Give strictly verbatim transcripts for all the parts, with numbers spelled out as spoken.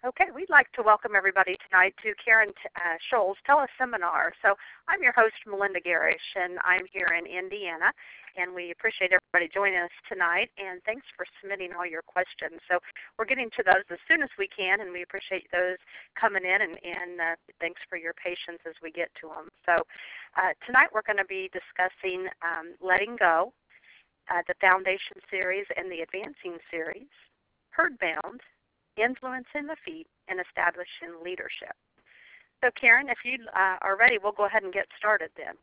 Okay, we'd like to welcome everybody tonight to Karen uh, Scholl's teleseminar. So I'm your host, Melinda Garish, and I'm here in Indiana, and we appreciate everybody joining us tonight, and thanks for submitting all your questions. So we're getting to those as soon as we can, and we appreciate those coming in, and, and uh, thanks for your patience as we get to them. So uh, tonight we're going to be discussing um, Letting Go, uh, the Foundation Series and the Advancing Series, Herdbound, Influencing the Feet, and Establishing Leadership. So, Karen, if you uh, are ready, we'll go ahead and get started then.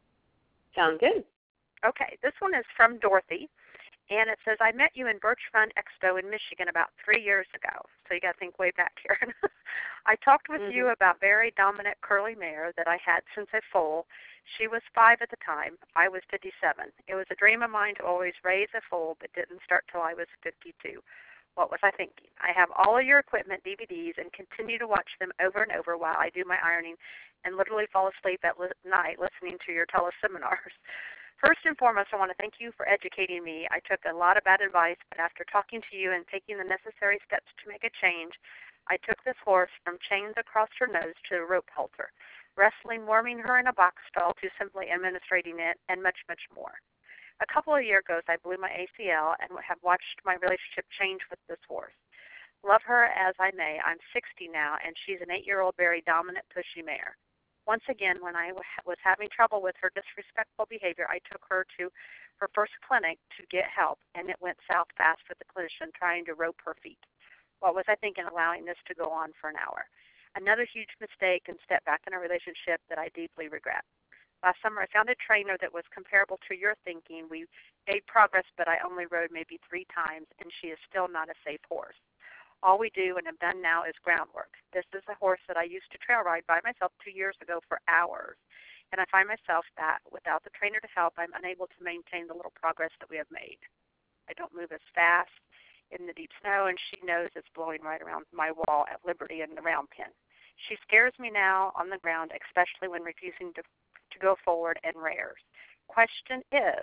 Sounds good. Okay, this one is from Dorothy, and it says, I met you in Birch Run Expo in Michigan about three years ago. So you got to think way back, Karen. I talked with mm-hmm. you about very dominant curly mare that I had since a foal. She was five at the time. I was fifty-seven. It was a dream of mine to always raise a foal, but didn't start till I was fifty-two. What was I thinking? I have all of your equipment, D V Ds, and continue to watch them over and over while I do my ironing and literally fall asleep at li- night listening to your teleseminars. First and foremost, I want to thank you for educating me. I took a lot of bad advice, but after talking to you and taking the necessary steps to make a change, I took this horse from chains across her nose to a rope halter, wrestling, warming her in a box stall to simply administrating it, and much, much more. A couple of years ago, I blew my A C L and have watched my relationship change with this horse. Love her as I may. I'm sixty now, and she's an eight-year-old, very dominant, pushy mare. Once again, when I was having trouble with her disrespectful behavior, I took her to her first clinic to get help, and it went south fast with the clinician trying to rope her feet. What was I thinking, allowing this to go on for an hour? Another huge mistake and step back in a relationship that I deeply regret. Last summer, I found a trainer that was comparable to your thinking. We made progress, but I only rode maybe three times, and she is still not a safe horse. All we do and have done now is groundwork. This is a horse that I used to trail ride by myself two years ago for hours, and I find myself that without the trainer to help, I'm unable to maintain the little progress that we have made. I don't move as fast in the deep snow, and she knows it's blowing right around my wall at Liberty in the round pen. She scares me now on the ground, especially when refusing to to go forward and rears. Question is,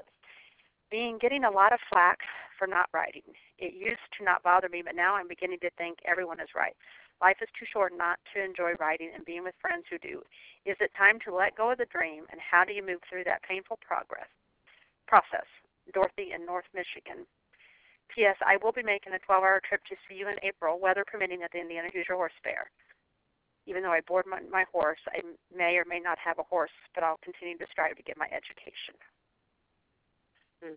being getting a lot of flack for not riding. It used to not bother me, but now I'm beginning to think everyone is right. Life is too short not to enjoy riding and being with friends who do. Is it time to let go of the dream, and how do you move through that painful progress process? Dorothy in North Michigan. P S. I will be making a twelve-hour trip to see you in April, weather permitting, at the Indiana Hoosier Horse Fair. Even though I board my, my horse, I may or may not have a horse, but I'll continue to strive to get my education. Hmm.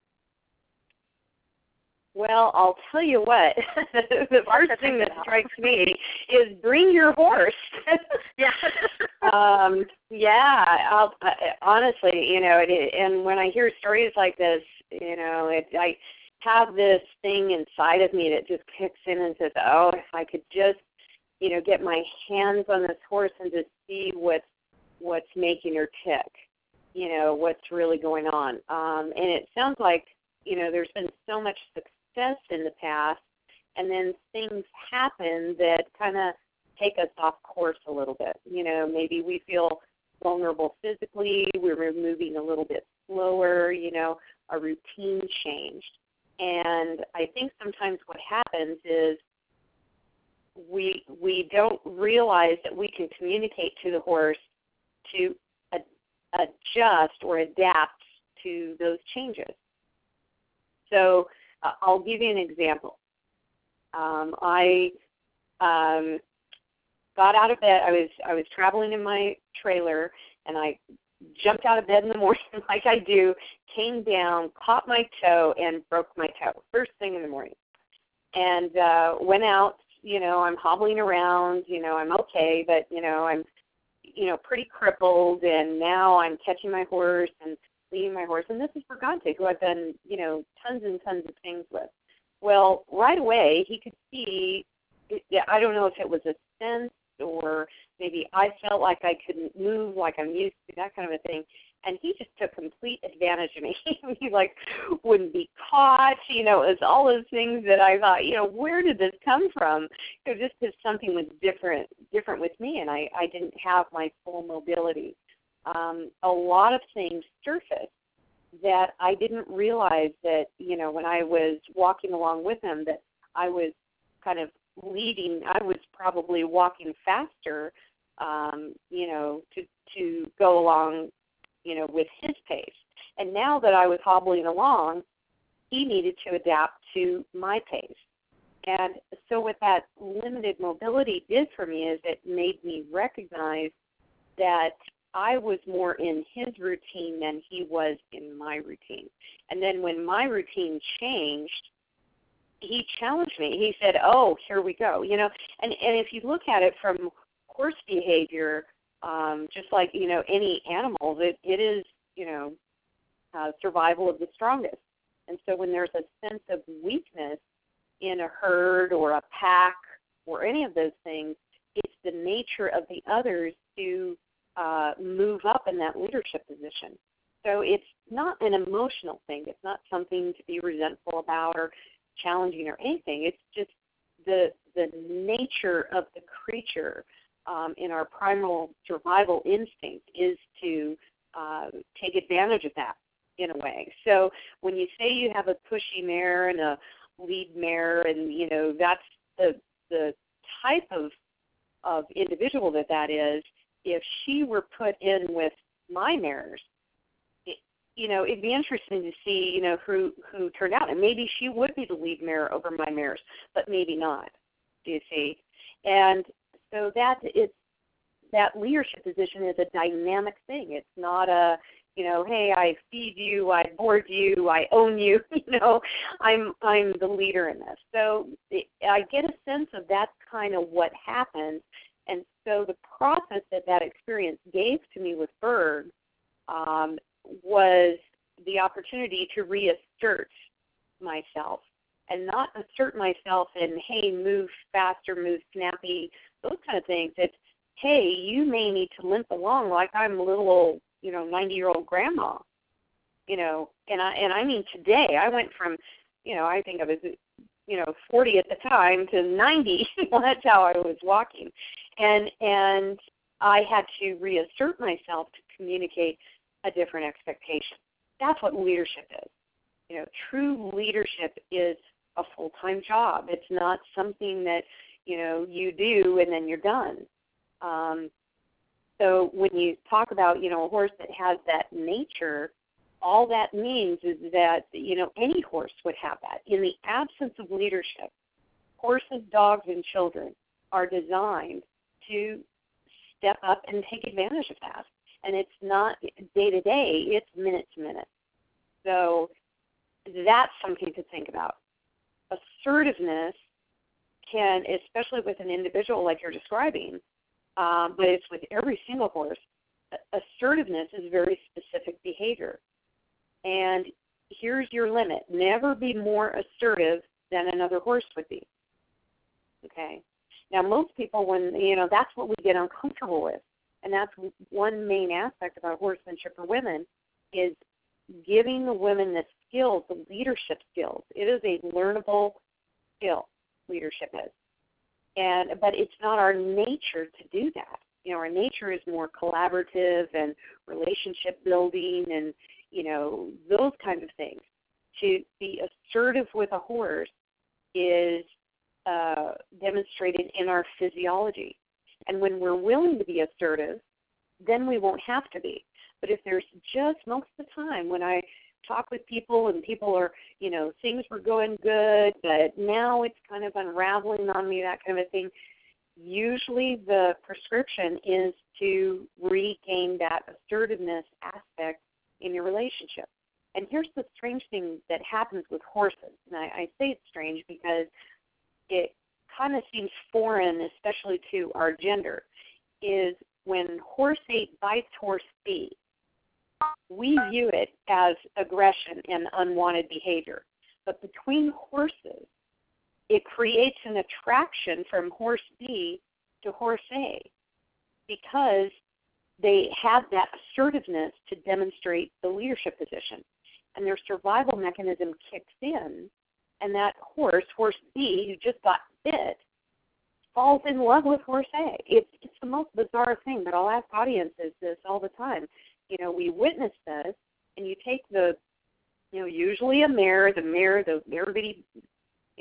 Well, I'll tell you what. The first thing that strikes me is bring your horse. Yeah. um, yeah. I'll, I, honestly, you know, it, and when I hear stories like this, you know, it, I have this thing inside of me that just kicks in and says, "Oh, if I could just." you know, get my hands on this horse and to see what's, what's making her tick, you know, what's really going on. Um, and it sounds like, you know, there's been so much success in the past, and then things happen that kind of take us off course a little bit. You know, maybe we feel vulnerable physically, we're moving a little bit slower, you know, our routine changed. And I think sometimes what happens is, we we don't realize that we can communicate to the horse to ad, adjust or adapt to those changes. So uh, I'll give you an example. Um, I um, got out of bed. I was I was traveling in my trailer, and I jumped out of bed in the morning like I do, came down, caught my toe, and broke my toe first thing in the morning, and uh, went out. You know, I'm hobbling around, you know, I'm okay, but, you know, I'm, you know, pretty crippled, and now I'm catching my horse and leading my horse. And this is Brigante, who I've done, you know, tons and tons of things with. Well, right away, he could see, I don't know if it was a sense or maybe I felt like I couldn't move like I'm used to, that kind of a thing. And he just took complete advantage of me. He, like, wouldn't be caught. You know, it was all those things that I thought, you know, where did this come from? You know, just because something was different different with me, and I, I didn't have my full mobility. Um, a lot of things surfaced that I didn't realize that, you know, when I was walking along with him, that I was kind of leading, I was probably walking faster, um, you know, to, to go along, you know, with his pace. And now that I was hobbling along, he needed to adapt to my pace. And so what that limited mobility did for me is it made me recognize that I was more in his routine than he was in my routine. And then when my routine changed, he challenged me. He said, oh, here we go. You know, and, and if you look at it from horse behavior, um, just like, you know, any animal, it, it is, you know, uh, survival of the strongest. And so when there's a sense of weakness in a herd or a pack or any of those things, it's the nature of the others to uh, move up in that leadership position. So it's not an emotional thing. It's not something to be resentful about or challenging or anything. It's just the the nature of the creature um, in our primal survival instinct is to uh, take advantage of that in a way. So when you say you have a pushy mare and a lead mare, and you know that's the the type of of individual that that is, if she were put in with my mares, it, you know, it'd be interesting to see, you know, who who turned out, and maybe she would be the lead mare over my mares, but maybe not. Do you see? And so that it's that leadership position is a dynamic thing. It's not a, you know, hey, I feed you, I board you, I own you. You know, I'm I'm the leader in this. So it, I get a sense of that's kind of what happens. And so the process that that experience gave to me with Berg um, was the opportunity to reassert myself and not assert myself in, hey, move faster, move snappy, those kind of things. It's, hey, you may need to limp along like I'm a little old, you know, ninety-year-old grandma, you know, and I and I mean today I went from, you know, I think I was, you know, forty at the time to ninety. That's how I was walking, and and I had to reassert myself to communicate a different expectation. That's what leadership is. You know, true leadership is a full-time job. It's not something that, you know, you do and then you're done. Um, So when you talk about, you know, a horse that has that nature, all that means is that, you know, any horse would have that. In the absence of leadership, horses, dogs, and children are designed to step up and take advantage of that. And it's not day-to-day, it's minute-to-minute. So that's something to think about. Assertiveness can, especially with an individual like you're describing, Um, but it's with every single horse, assertiveness is very specific behavior. And here's your limit. Never be more assertive than another horse would be. Okay? Now, most people, when, you know, that's what we get uncomfortable with. And that's one main aspect about horsemanship for women is giving the women the skills, the leadership skills. It is a learnable skill, leadership is. And but it's not our nature to do that. You know, our nature is more collaborative and relationship building and, you know, those kinds of things. To be assertive with a horse is uh, demonstrated in our physiology. And when we're willing to be assertive, then we won't have to be. But if there's just most of the time when I talk with people and people are, you know, things were going good, but now it's kind of unraveling on me, that kind of a thing, usually the prescription is to regain that assertiveness aspect in your relationship. And here's the strange thing that happens with horses. And I, I say it's strange because it kind of seems foreign, especially to our gender, is when horse A bites horse B, we view it as aggression and unwanted behavior. But between horses, it creates an attraction from horse B to horse A because they have that assertiveness to demonstrate the leadership position. And their survival mechanism kicks in, and that horse, horse B, who just got bit, falls in love with horse A. It's, it's the most bizarre thing, but I'll ask audiences this all the time. You know, we witness this, and you take the, you know, usually a mare, the mare, the everybody,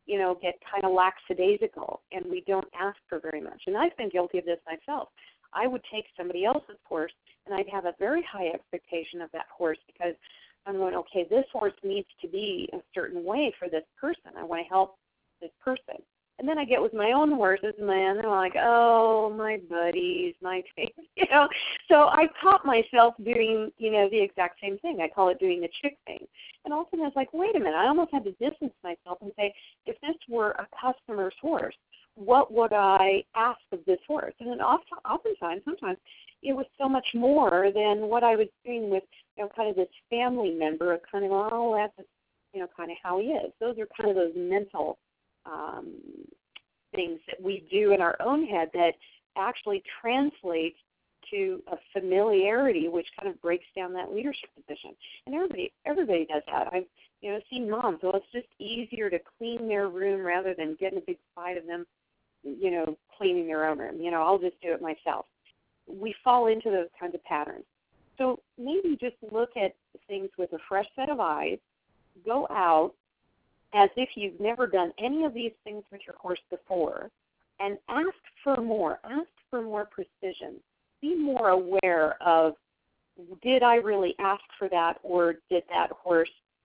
you know, get kind of lackadaisical and we don't ask for very much. And I've been guilty of this myself. I would take somebody else's horse and I'd have a very high expectation of that horse because I'm going, okay, this horse needs to be a certain way for this person. I want to help this person. And then I get with my own horses, and they're like, oh, my buddies, my face, you know. So I caught myself doing, you know, the exact same thing. I call it doing the chick thing. And all of a sudden I was like, wait a minute, I almost had to distance myself and say, if this were a customer's horse, what would I ask of this horse? And then often, oftentimes, sometimes, it was so much more than what I was doing with, you know, kind of this family member of kind of, oh, that's, you know, kind of how he is. Those are kind of those mental um, things that we do in our own head that actually translate to a familiarity, which kind of breaks down that leadership position. And everybody, everybody does that. I've, you know, seen moms. Well, it's just easier to clean their room rather than getting a big fight of them, you know, cleaning their own room. You know, I'll just do it myself. We fall into those kinds of patterns. So maybe just look at things with a fresh set of eyes, go out as if you've never done any of these things with your horse before, and ask for more. Ask for more precision. Be more aware of, did I really ask for that, or did that horse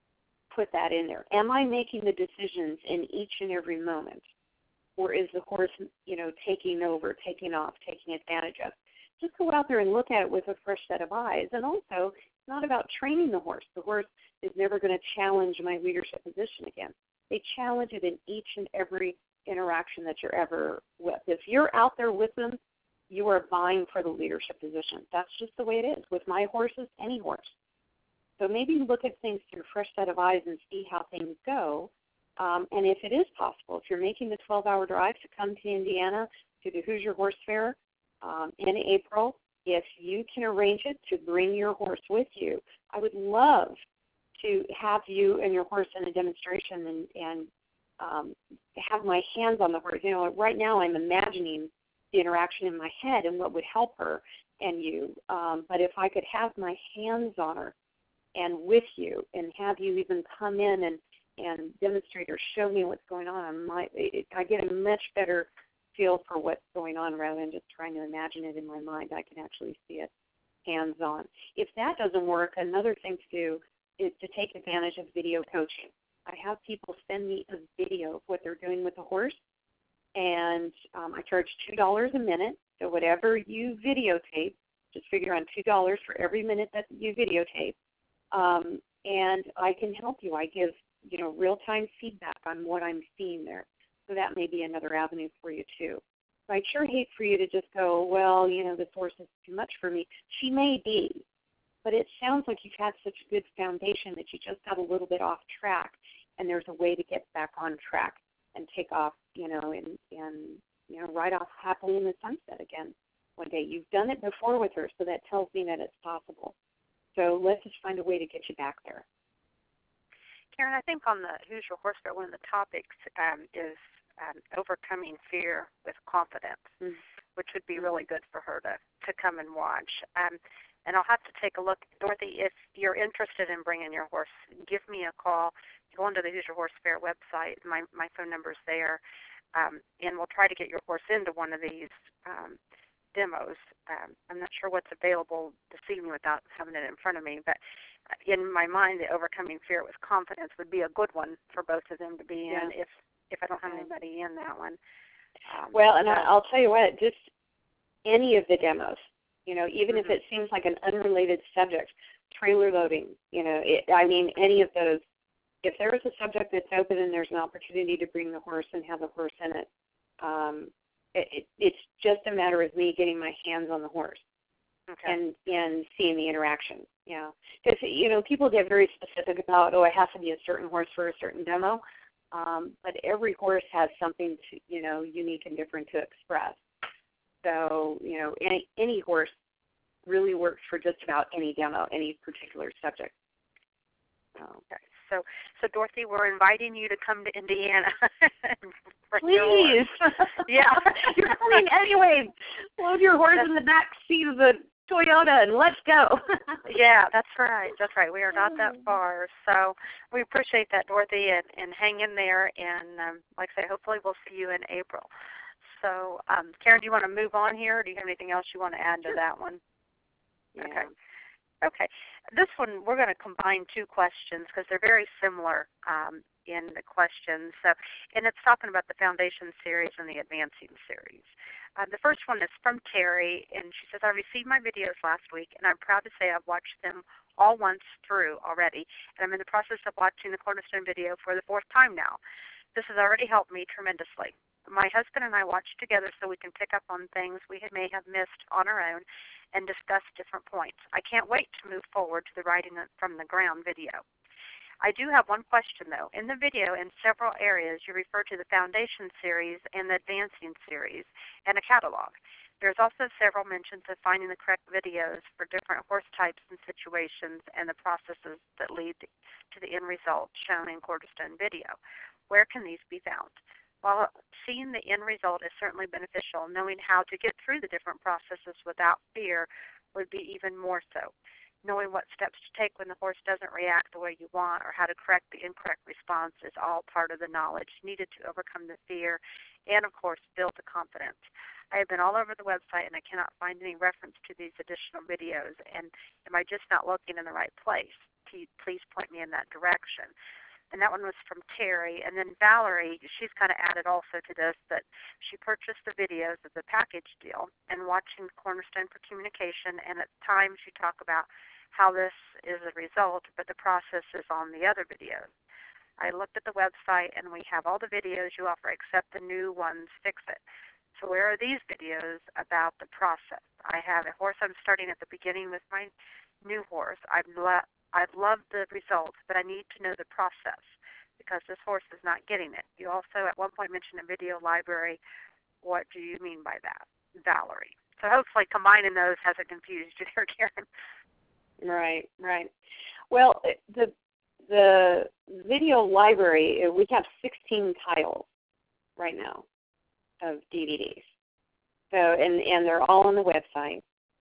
put that in there? Am I making the decisions in each and every moment? Or is the horse, you know, taking over, taking off, taking advantage of? Just go out there and look at it with a fresh set of eyes. And also, it's not about training the horse. The horse is never going to challenge my leadership position again. They challenge it in each and every interaction that you're ever with. If you're out there with them, you are vying for the leadership position. That's just the way it is. With my horses, any horse. So maybe look at things through a fresh set of eyes and see how things go. Um, and if it is possible, if you're making the twelve-hour drive to come to Indiana to the Hoosier Horse Fair um, in April, if you can arrange it to bring your horse with you, I would love to have you and your horse in a demonstration and, and um, have my hands on the horse. You know, right now I'm imagining the interaction in my head and what would help her and you. Um, but if I could have my hands on her and with you and have you even come in and, and demonstrate or show me what's going on, my, it, I get a much better feel for what's going on rather than just trying to imagine it in my mind. I can actually see it hands-on. If that doesn't work, another thing to do is to take advantage of video coaching. I have people send me a video of what they're doing with the horse, and um, I charge two dollars a minute. So whatever you videotape, just figure on two dollars for every minute that you videotape, um, and I can help you. I give, you know, real-time feedback on what I'm seeing there. So that may be another avenue for you too. So I'd sure hate for you to just go, well, you know, this horse is too much for me. She may be, but it sounds like you've had such a good foundation that you just got a little bit off track, and there's a way to get back on track and take off, you know, and, and you know, ride off happily in the sunset again one day. You've done it before with her, so that tells me that it's possible. So let's just find a way to get you back there. Karen, I think on the Hoosier Horse Fair, one of the topics um, is um, overcoming fear with confidence, mm-hmm. which would be really good for her to, to come and watch. Um, and I'll have to take a look. Dorothy, if you're interested in bringing your horse, give me a call. Go onto the Hoosier Horse Fair website. My, my phone number's there. Um, and we'll try to get your horse into one of these um, demos. Um, I'm not sure what's available this evening without having it in front of me, but in my mind, the overcoming fear with confidence would be a good one for both of them to be in yeah. if, if I don't have anybody in that one. Um, well, and so. I'll tell you what, just any of the demos, you know, even mm-hmm. if it seems like an unrelated subject, trailer loading, you know, it, I mean, any of those, if there is a subject that's open and there's an opportunity to bring the horse and have the horse in it, um, it, it it's just a matter of me getting my hands on the horse. Okay. And, and seeing the interaction, yeah. Because, you know, people get very specific about, oh, it has to be a certain horse for a certain demo. Um, but every horse has something, to, you know, unique and different to express. So, you know, any any horse really works for just about any demo, any particular subject. Okay. So, so Dorothy, we're inviting you to come to Indiana. Please. Yeah. You're coming anyway. Load your horse in the back seat of the Toyota and let's go. Yeah, that's right. That's right. We are not that far. So we appreciate that, Dorothy, and, and hang in there. And um, like I say, hopefully we'll see you in April. So, um, Karen, do you want to move on here, or do you have anything else you want to add to that one? Yeah. Okay. Okay. This one, we're going to combine two questions because they're very similar um, in the questions. So, and it's talking about the Foundation Series and the Advancing Series. Uh, the first one is from Terry, and she says, I received my videos last week, and I'm proud to say I've watched them all once through already, and I'm in the process of watching the Cornerstone video for the fourth time now. This has already helped me tremendously. My husband and I watch together so we can pick up on things we may have missed on our own and discuss different points. I can't wait to move forward to the Writing from the Ground video. I do have one question, though. In the video, in several areas, you refer to the Foundation Series and the Advancing Series and a catalog. There's also several mentions of finding the correct videos for different horse types and situations and the processes that lead to the end result shown in Cornerstone video. Where can these be found? While seeing the end result is certainly beneficial, knowing how to get through the different processes without fear would be even more so. Knowing what steps to take when the horse doesn't react the way you want or how to correct the incorrect response is all part of the knowledge needed to overcome the fear and, of course, build the confidence. I have been all over the website, and I cannot find any reference to these additional videos. And am I just not looking in the right place? Please point me in that direction. And that one was from Terry. And then Valerie, she's kind of added also to this that she purchased the videos of the package deal and watching Cornerstone for Communication, and at times you talk about how this is a result, but the process is on the other videos. I looked at the website, and we have all the videos you offer except the new ones, Fix It. So where are these videos about the process? I have a horse I'm starting at the beginning with my new horse. I've, lo- I've loved the results, but I need to know the process because this horse is not getting it. You also at one point mentioned a video library. What do you mean by that, Valerie? So hopefully combining those hasn't confused you there, Karen. Right, right. Well, the the video library, we have sixteen titles right now of D V Ds. So, and, and they're all on the website.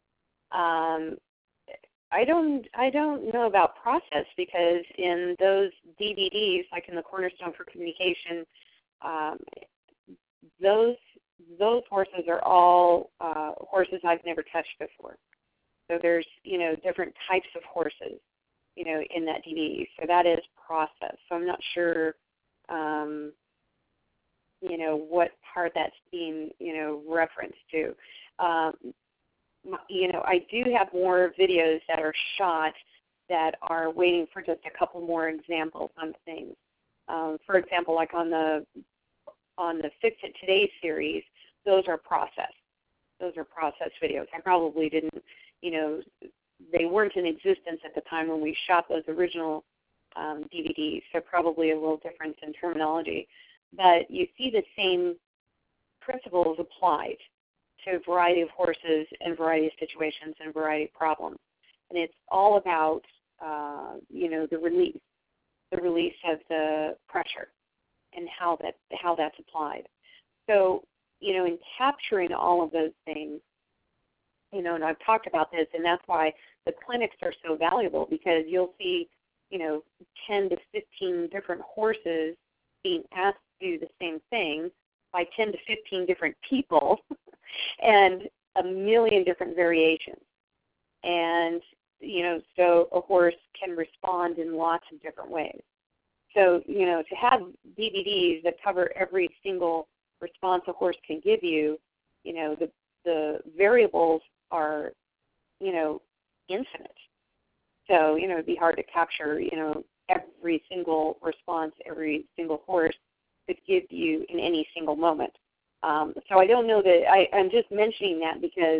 Um, I don't I don't know about process because in those D V Ds, like in the Cornerstone for Communication, um, those those horses are all uh, horses I've never touched before. So there's, you know, different types of horses, you know, in that D V D. So that is process. So I'm not sure, um, you know, what part that's being, you know, referenced to. Um, you know, I do have more videos that are shot that are waiting for just a couple more examples on things. Um, for example, like on the on the Fix It Today series, those are process. Those are process videos. I probably didn't, you know, they weren't in existence at the time when we shot those original um, D V Ds, so probably a little difference in terminology. But you see the same principles applied to a variety of horses and variety of situations and variety of problems. And it's all about, uh, you know, the release, the release of the pressure and how that how that's applied. So, you know, in capturing all of those things, you know, and I've talked about this, and that's why the clinics are so valuable, because you'll see, you know, ten to fifteen different horses being asked to do the same thing by ten to fifteen different people and a million different variations. And, you know, so a horse can respond in lots of different ways. So, you know, to have D V Ds that cover every single response a horse can give you, you know, the the variables are, you know, infinite. So, you know, it'd be hard to capture, you know, every single response every single horse could give you in any single moment. Um, so I don't know that, I, I'm just mentioning that because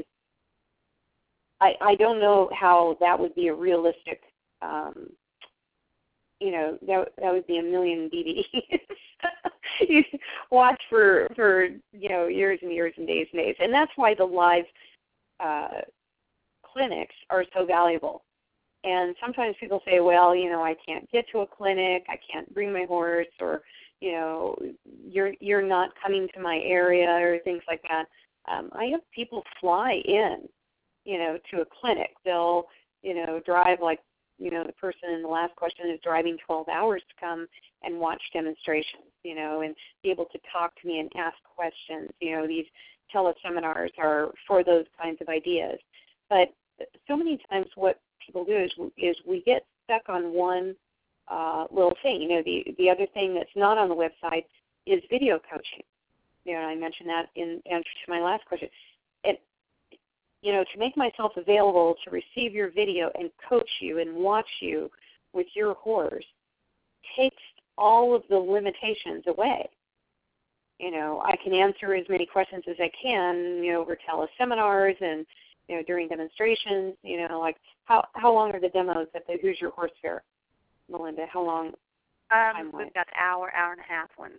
I, I don't know how that would be a realistic, um, you know, that, that would be a million D V Ds. You watch for, for, you know, years and years and days and days. And that's why the live uh, clinics are so valuable. And sometimes people say, well, you know, I can't get to a clinic, I can't bring my horse, or, you know, you're you're not coming to my area, or things like that. Um, I have people fly in you know, to a clinic. They'll, you know, drive like, you know, the person in the last question is driving twelve hours to come and watch demonstrations, you know, and be able to talk to me and ask questions. You know, these teleseminars are for those kinds of ideas. But so many times what people do is, is we get stuck on one uh, little thing. You know, the, the other thing that's not on the website is video coaching. You know, and I mentioned that in answer to my last question. It, you know, to make myself available to receive your video and coach you and watch you with your horse takes all of the limitations away. You know, I can answer as many questions as I can, you know, over teleseminars and, you know, during demonstrations, you know, like how how long are the demos at the Who's Your Horse Fair, Melinda? How long? Um, we've got hour, hour and a half ones.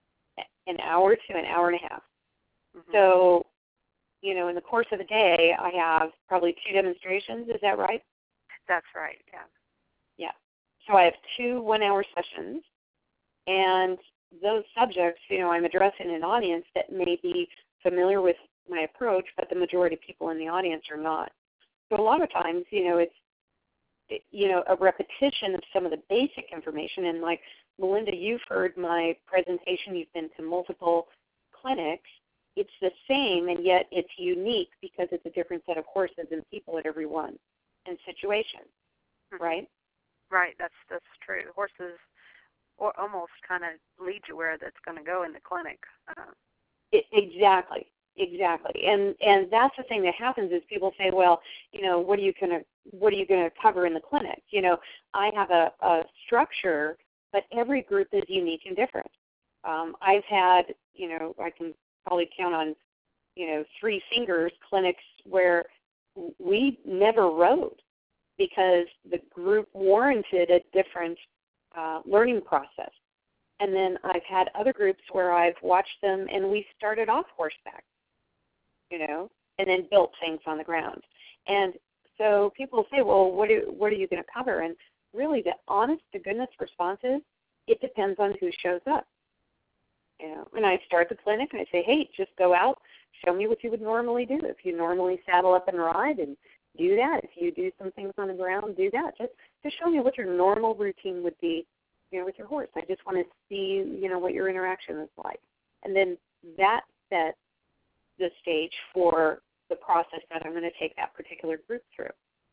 An hour to an hour and a half. Mm-hmm. So, you know, in the course of a day, I have probably two demonstrations. Is that right? That's right, yeah. Yeah. So I have two one-hour sessions, and those subjects, you know, I'm addressing an audience that may be familiar with my approach, but the majority of people in the audience are not. So a lot of times, you know, it's, you know, a repetition of some of the basic information. And like, Melinda, you've heard my presentation. You've been to multiple clinics. It's the same, and yet it's unique because it's a different set of horses and people at every one and situation, mm-hmm. right? Right, that's that's true. Horses or almost kind of lead you where that's going to go in the clinic. Uh, it, exactly, exactly. And and that's the thing that happens is people say, well, you know, what are you going to what are you going to cover in the clinic? You know, I have a, a structure, but every group is unique and different. Um, I've had, you know, I can probably count on, you know, three fingers clinics where we never rode because the group warranted a different uh, learning process. And then I've had other groups where I've watched them and we started off horseback, you know, and then built things on the ground. And so people say, well, what are, what are you going to cover? And really the honest to goodness response is, it depends on who shows up. You know, and I start the clinic and I say, hey, just go out, show me what you would normally do. If you normally saddle up and ride, and do that. If you do some things on the ground, do that. Just just show me what your normal routine would be, you know, with your horse. I just want to see, you know, what your interaction is like. And then that sets the stage for the process that I'm going to take that particular group through.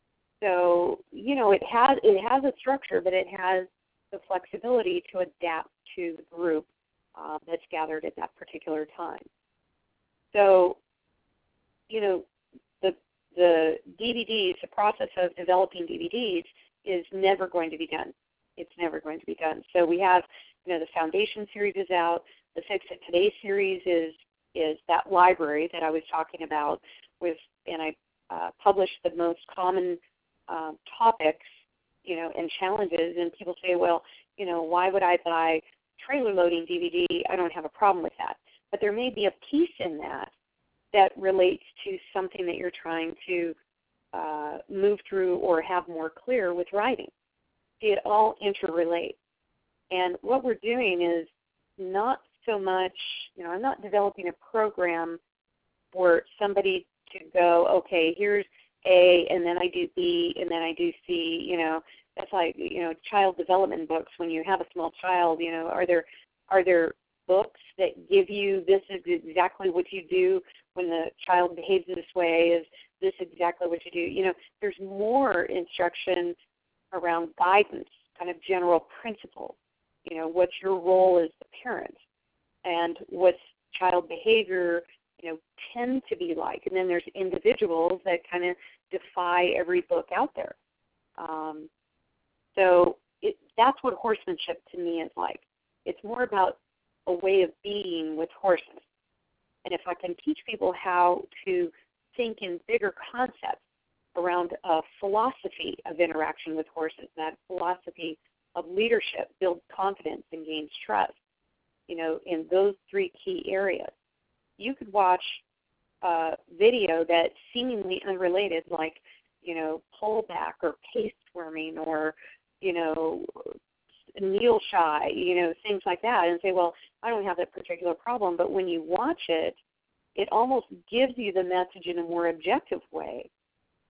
So, you know, it has it has a structure, but it has the flexibility to adapt to the group uh, that's gathered at that particular time. So, you know, the the D V Ds, the process of developing D V Ds is never going to be done. It's never going to be done. So we have, you know, the Foundation series is out. The Fix It Today series is is that library that I was talking about with, and I uh, published the most common uh, topics, you know, and challenges. And people say, well, you know, why would I buy trailer loading D V D? I don't have a problem with that. But there may be a piece in that that relates to something that you're trying to uh, move through or have more clear with writing. See, it all interrelates. And what we're doing is not so much, you know, I'm not developing a program for somebody to go, okay, here's A, and then I do B, and then I do C, you know. That's like, you know, child development books. When you have a small child, you know, are there are there books that give you this is exactly what you do when the child behaves this way, is this exactly what you do? You know, there's more instruction around guidance, kind of general principles. You know, what's your role as the parent, and what's child behavior, you know, tend to be like. And then there's individuals that kind of defy every book out there. Um, so it, that's what horsemanship to me is like. It's more about a way of being with horses. And if I can teach people how to think in bigger concepts around a philosophy of interaction with horses, that philosophy of leadership builds confidence and gains trust, you know, in those three key areas. You could watch a video that's seemingly unrelated, like, you know, pullback or pace squirming or, you know, kneel shy, you know, things like that, and say, well, I don't have that particular problem. But when you watch it, it almost gives you the message in a more objective way.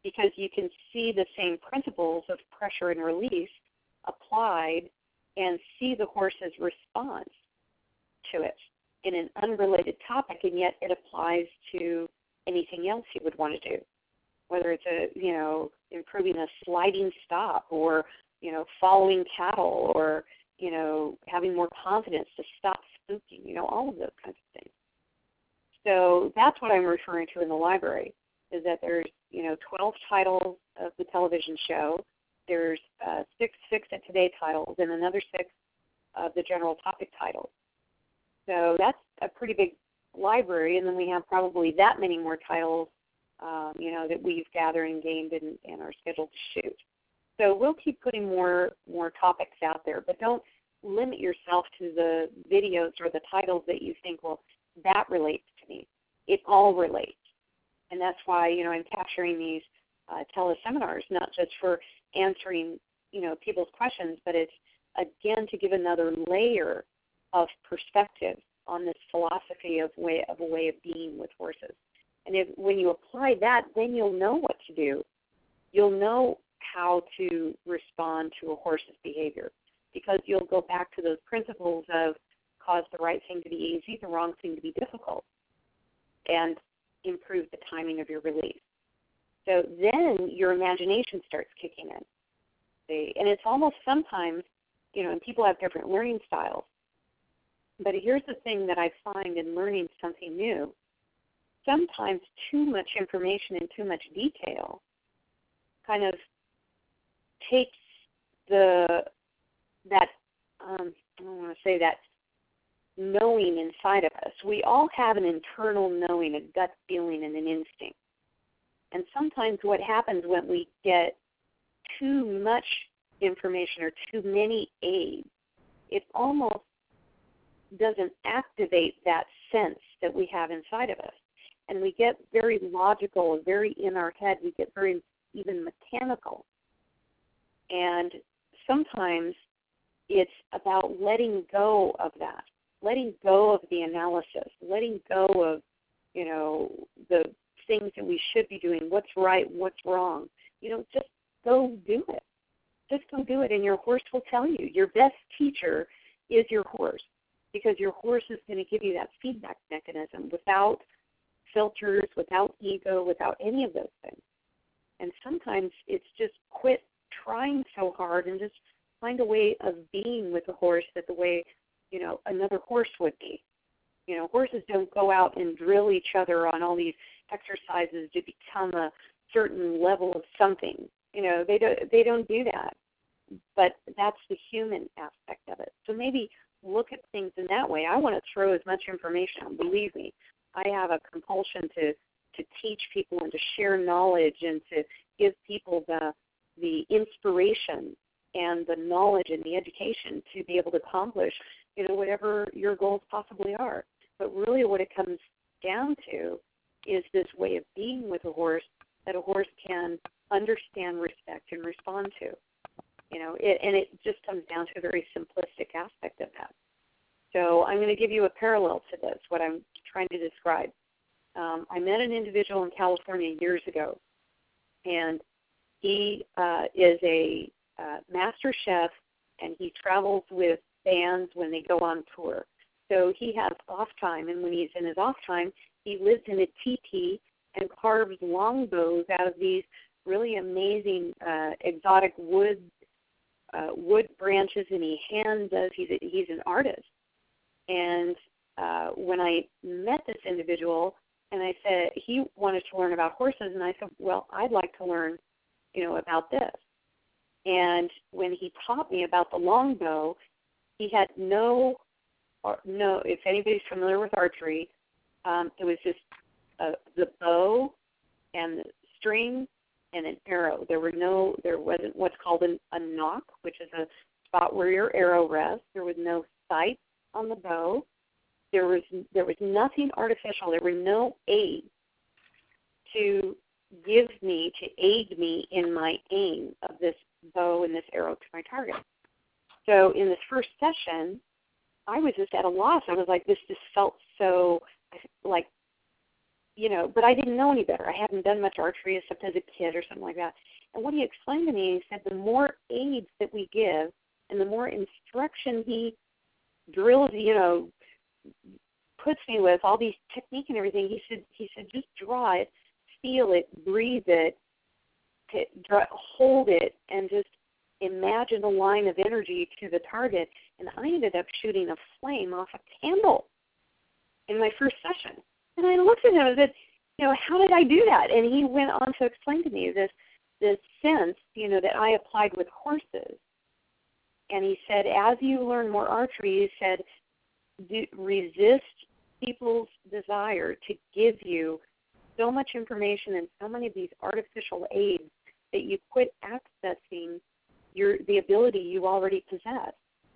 because you can see the same principles of pressure and release applied and see the horse's response to it in an unrelated topic, and yet it applies to anything else you would want to do, whether it's a, you know, improving a sliding stop or, you know, following cattle or, you know, having more confidence to stop spooking, you know, all of those kinds of things. So that's what I'm referring to in the library, is that there's, you know, twelve titles of the television show. There's uh, six Fix It Today titles and another six of the general topic titles. So that's a pretty big library, and then we have probably that many more titles, um, you know, that we've gathered and gained and, and are scheduled to shoot. So we'll keep putting more more topics out there, but don't limit yourself to the videos or the titles that you think, well, that relates to me. It all relates. And that's why, you know, I'm capturing these uh, teleseminars, not just for answering, you know, people's questions, but it's, again, to give another layer of perspective on this philosophy of way of a way of being with horses. And if when you apply that, then you'll know what to do. You'll know how to respond to a horse's behavior, because you'll go back to those principles of cause the right thing to be easy, the wrong thing to be difficult, and improve the timing of your release. So then your imagination starts kicking in. See? And it's almost sometimes, you know, and people have different learning styles, but here's the thing that I find in learning something new. Sometimes too much information and too much detail kind of takes the, that, um, I don't want to say that, knowing inside of us. We all have an internal knowing, a gut feeling, and an instinct. And sometimes what happens when we get too much information or too many aids, it almost doesn't activate that sense that we have inside of us. And we get very logical, very in our head. We get very even mechanical. And sometimes it's about letting go of that, letting go of the analysis, letting go of, you know, the things that we should be doing, what's right, what's wrong. You know, just go do it. Just go do it, and your horse will tell you. Your best teacher is your horse, because your horse is going to give you that feedback mechanism without filters, without ego, without any of those things. And sometimes it's just quit trying so hard and just find a way of being with the horse that the way, you know, another horse would be. You know, horses don't go out and drill each other on all these exercises to become a certain level of something. You know, they don't, they don't do that. But that's the human aspect of it. So maybe look at things in that way. I want to throw as much information out. Believe me, I have a compulsion to, to teach people and to share knowledge and to give people the the inspiration and the knowledge and the education to be able to accomplish, you know, whatever your goals possibly are. But really what it comes down to is this way of being with a horse that a horse can understand, respect, and respond to. You know, it, and it just comes down to a very simplistic aspect of that. So I'm going to give you a parallel to this, what I'm trying to describe. Um, I met an individual in California years ago, and he uh, is a uh, master chef, and he travels with bands when they go on tour. So he has off time, and when he's in his off time, he lives in a teepee and carves longbows out of these really amazing uh, exotic wood uh, wood branches, and he hand does. He's a, he's an artist. And uh, when I met this individual, and I said he wanted to learn about horses, and I said, well, I'd like to learn, you know, about this. And when he taught me about the longbow, he had no, or no. If anybody's familiar with archery, um, it was just uh, the bow and the string and an arrow. There were no, there wasn't what's called an, a nock, which is a spot where your arrow rests. There was no sight on the bow. There was there was nothing artificial. There were no aids to give me, to aid me in my aim of this bow and this arrow to my target. So in this first session, I was just at a loss. I was like, this just felt so like you know, but I didn't know any better. I hadn't done much archery except as a kid or something like that. And what he explained to me, he said the more aids that we give and the more instruction he drills, you know, puts me with, all these technique and everything, he said, he said, just draw it, feel it, breathe it, to draw, hold it, and just imagine a line of energy to the target. And I ended up shooting a flame off a candle in my first session. And I looked at him and said, you know, how did I do that? And he went on to explain to me this this sense, you know, that I applied with horses. And he said, as you learn more archery, he said, do, resist people's desire to give you so much information and so many of these artificial aids that you quit accessing your the ability you already possess.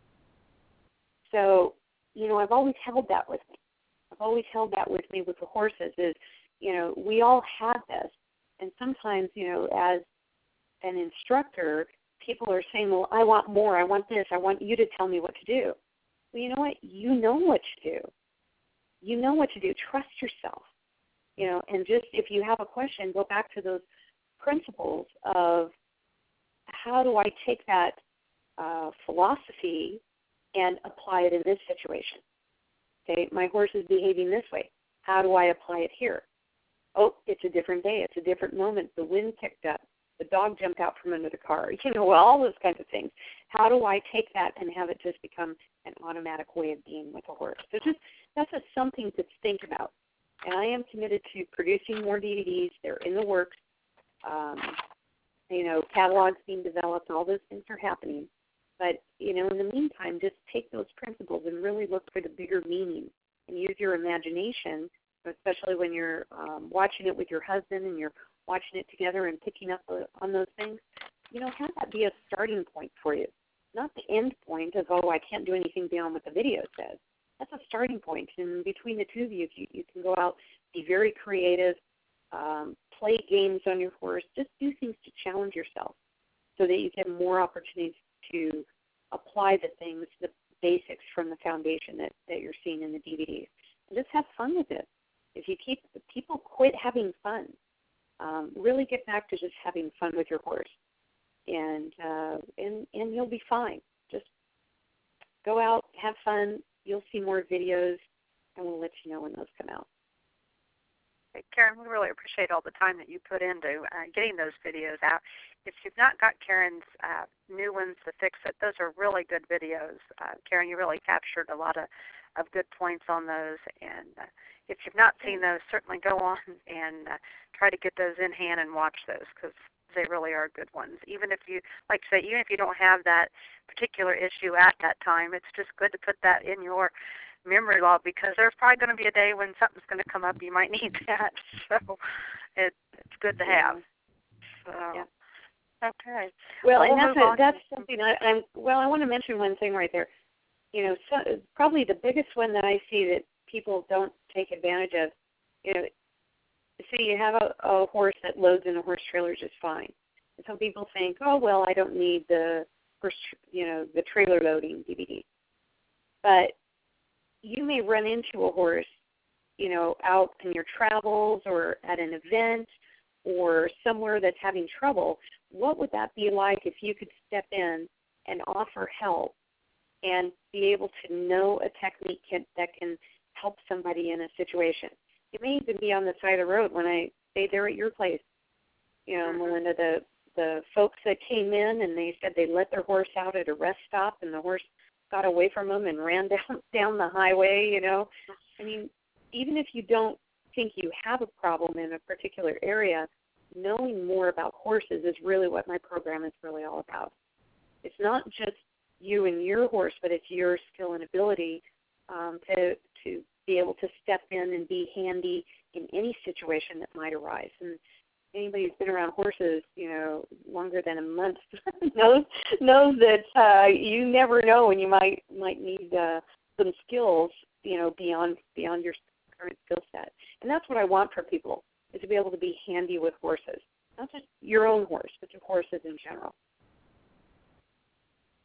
So, you know, I've always held that with me. I've always held that with me with the horses is, you know, we all have this. And sometimes, you know, as an instructor, people are saying, well, I want more. I want this. I want you to tell me what to do. Well, you know what? You know what to do. You know what to do. Trust yourself. You know, and just if you have a question, go back to those principles of how do I take that uh, philosophy and apply it in this situation? Okay, my horse is behaving this way. How do I apply it here? Oh, it's a different day. It's a different moment. The wind picked up. The dog jumped out from under the car. You know, all those kinds of things. How do I take that and have it just become an automatic way of being with a horse? So just that's just something to think about. And I am committed to producing more D V Ds. They're in the works. Um, you know, catalogs being developed. All those things are happening. But, you know, in the meantime, just take those principles and really look for the bigger meaning and use your imagination, especially when you're um, watching it with your husband and you're watching it together and picking up on those things. You know, have that be a starting point for you, not the end point of, oh, I can't do anything beyond what the video says. That's a starting point. And between the two of you, you, you can go out, be very creative, um, play games on your horse, just do things to challenge yourself so that you get more opportunities to apply the things, the basics from the foundation that, that you're seeing in the D V Ds. And just have fun with it. If you keep, people quit having fun. Um, really get back to just having fun with your horse. And, uh, and, and you'll be fine. Just go out, have fun. You'll see more videos, and we'll let you know when those come out. Karen, we really appreciate all the time that you put into uh, getting those videos out. If you've not got Karen's uh, new ones, The Fix It, those are really good videos. Uh, Karen, you really captured a lot of, of good points on those. And uh, if you've not seen those, certainly go on and uh, try to get those in hand and watch those because they really are good ones. Even if you, like I say, even if you don't have that particular issue at that time, it's just good to put that in your memory log because there's probably going to be a day when something's going to come up. You might need that, so it, it's good to have. So, yeah. Okay. Well, well and we'll that's a, that's something I, I'm. Well, I want to mention one thing right there. You know, so, probably the biggest one that I see that people don't take advantage of. You know, see, you have a, a horse that loads in a horse trailer just fine. And some people think, oh well, I don't need the horse, you know, the trailer loading D V D. But you may run into a horse, you know, out in your travels or at an event or somewhere that's having trouble. What would that be like if you could step in and offer help and be able to know a technique can, that can help somebody in a situation? It may even be on the side of the road when I stayed there at your place. You know, Melinda, the, the folks that came in and they said they let their horse out at a rest stop and the horse got away from them and ran down down the highway, you know. I mean, even if you don't think you have a problem in a particular area, knowing more about horses is really what my program is really all about. It's not just you and your horse, but it's your skill and ability um, to to be able to step in and be handy in any situation that might arise. And anybody who's been around horses, you know, longer than a month knows knows that uh, you never know when you might might need uh, some skills, you know, beyond beyond your current skill set. And that's what I want for people, is to be able to be handy with horses, not just your own horse, but your horses in general.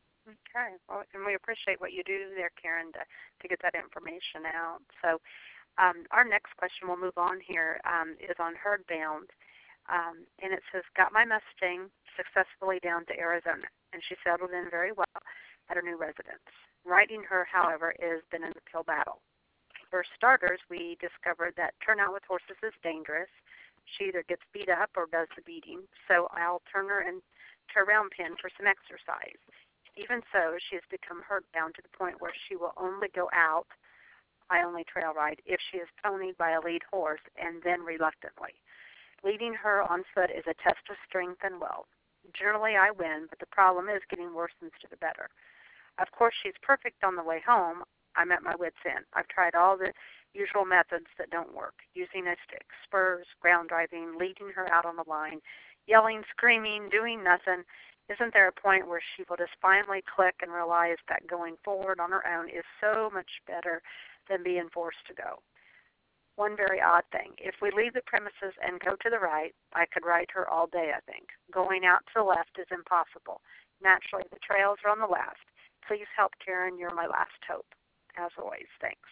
Okay. Well, and we appreciate what you do there, Karen, to, to get that information out. So Um, our next question, we'll move on here, um, is on herd bound. Um, and it says, got my Mustang successfully down to Arizona, and she settled in very well at her new residence. Riding her, however, has been an uphill battle. For starters, we discovered that turnout with horses is dangerous. She either gets beat up or does the beating, so I'll turn her into a round pen for some exercise. Even so, she has become herd bound to the point where she will only go out, I only trail ride, if she is ponied by a lead horse, and then reluctantly. Leading her on foot is a test of strength and will. Generally, I win, but the problem is getting worse instead of better. Of course, she's perfect on the way home. I'm at my wit's end. I've tried all the usual methods that don't work, using a stick, spurs, ground driving, leading her out on the line, yelling, screaming, doing nothing. Isn't there a point where she will just finally click and realize that going forward on her own is so much better than being forced to go? One very odd thing. If we leave the premises and go to the right, I could ride her all day, I think. Going out to the left is impossible. Naturally, the trails are on the left. Please help, Karen. You're my last hope. As always, thanks.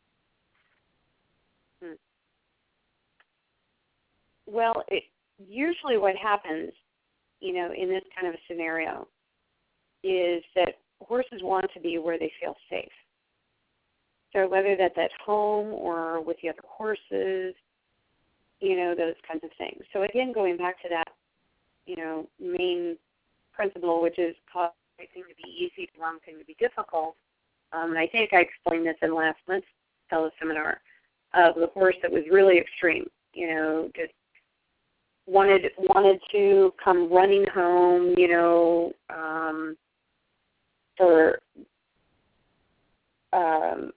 Hmm. Well, it, usually what happens, you know, in this kind of a scenario is that horses want to be where they feel safe. So whether that's at home or with the other horses, you know, those kinds of things. So again, going back to that, you know, main principle, which is cause everything to be easy, the wrong thing to be difficult. Um, and I think I explained this in last month's teleseminar of the horse that was really extreme, you know, just wanted wanted to come running home, you know, um, for um,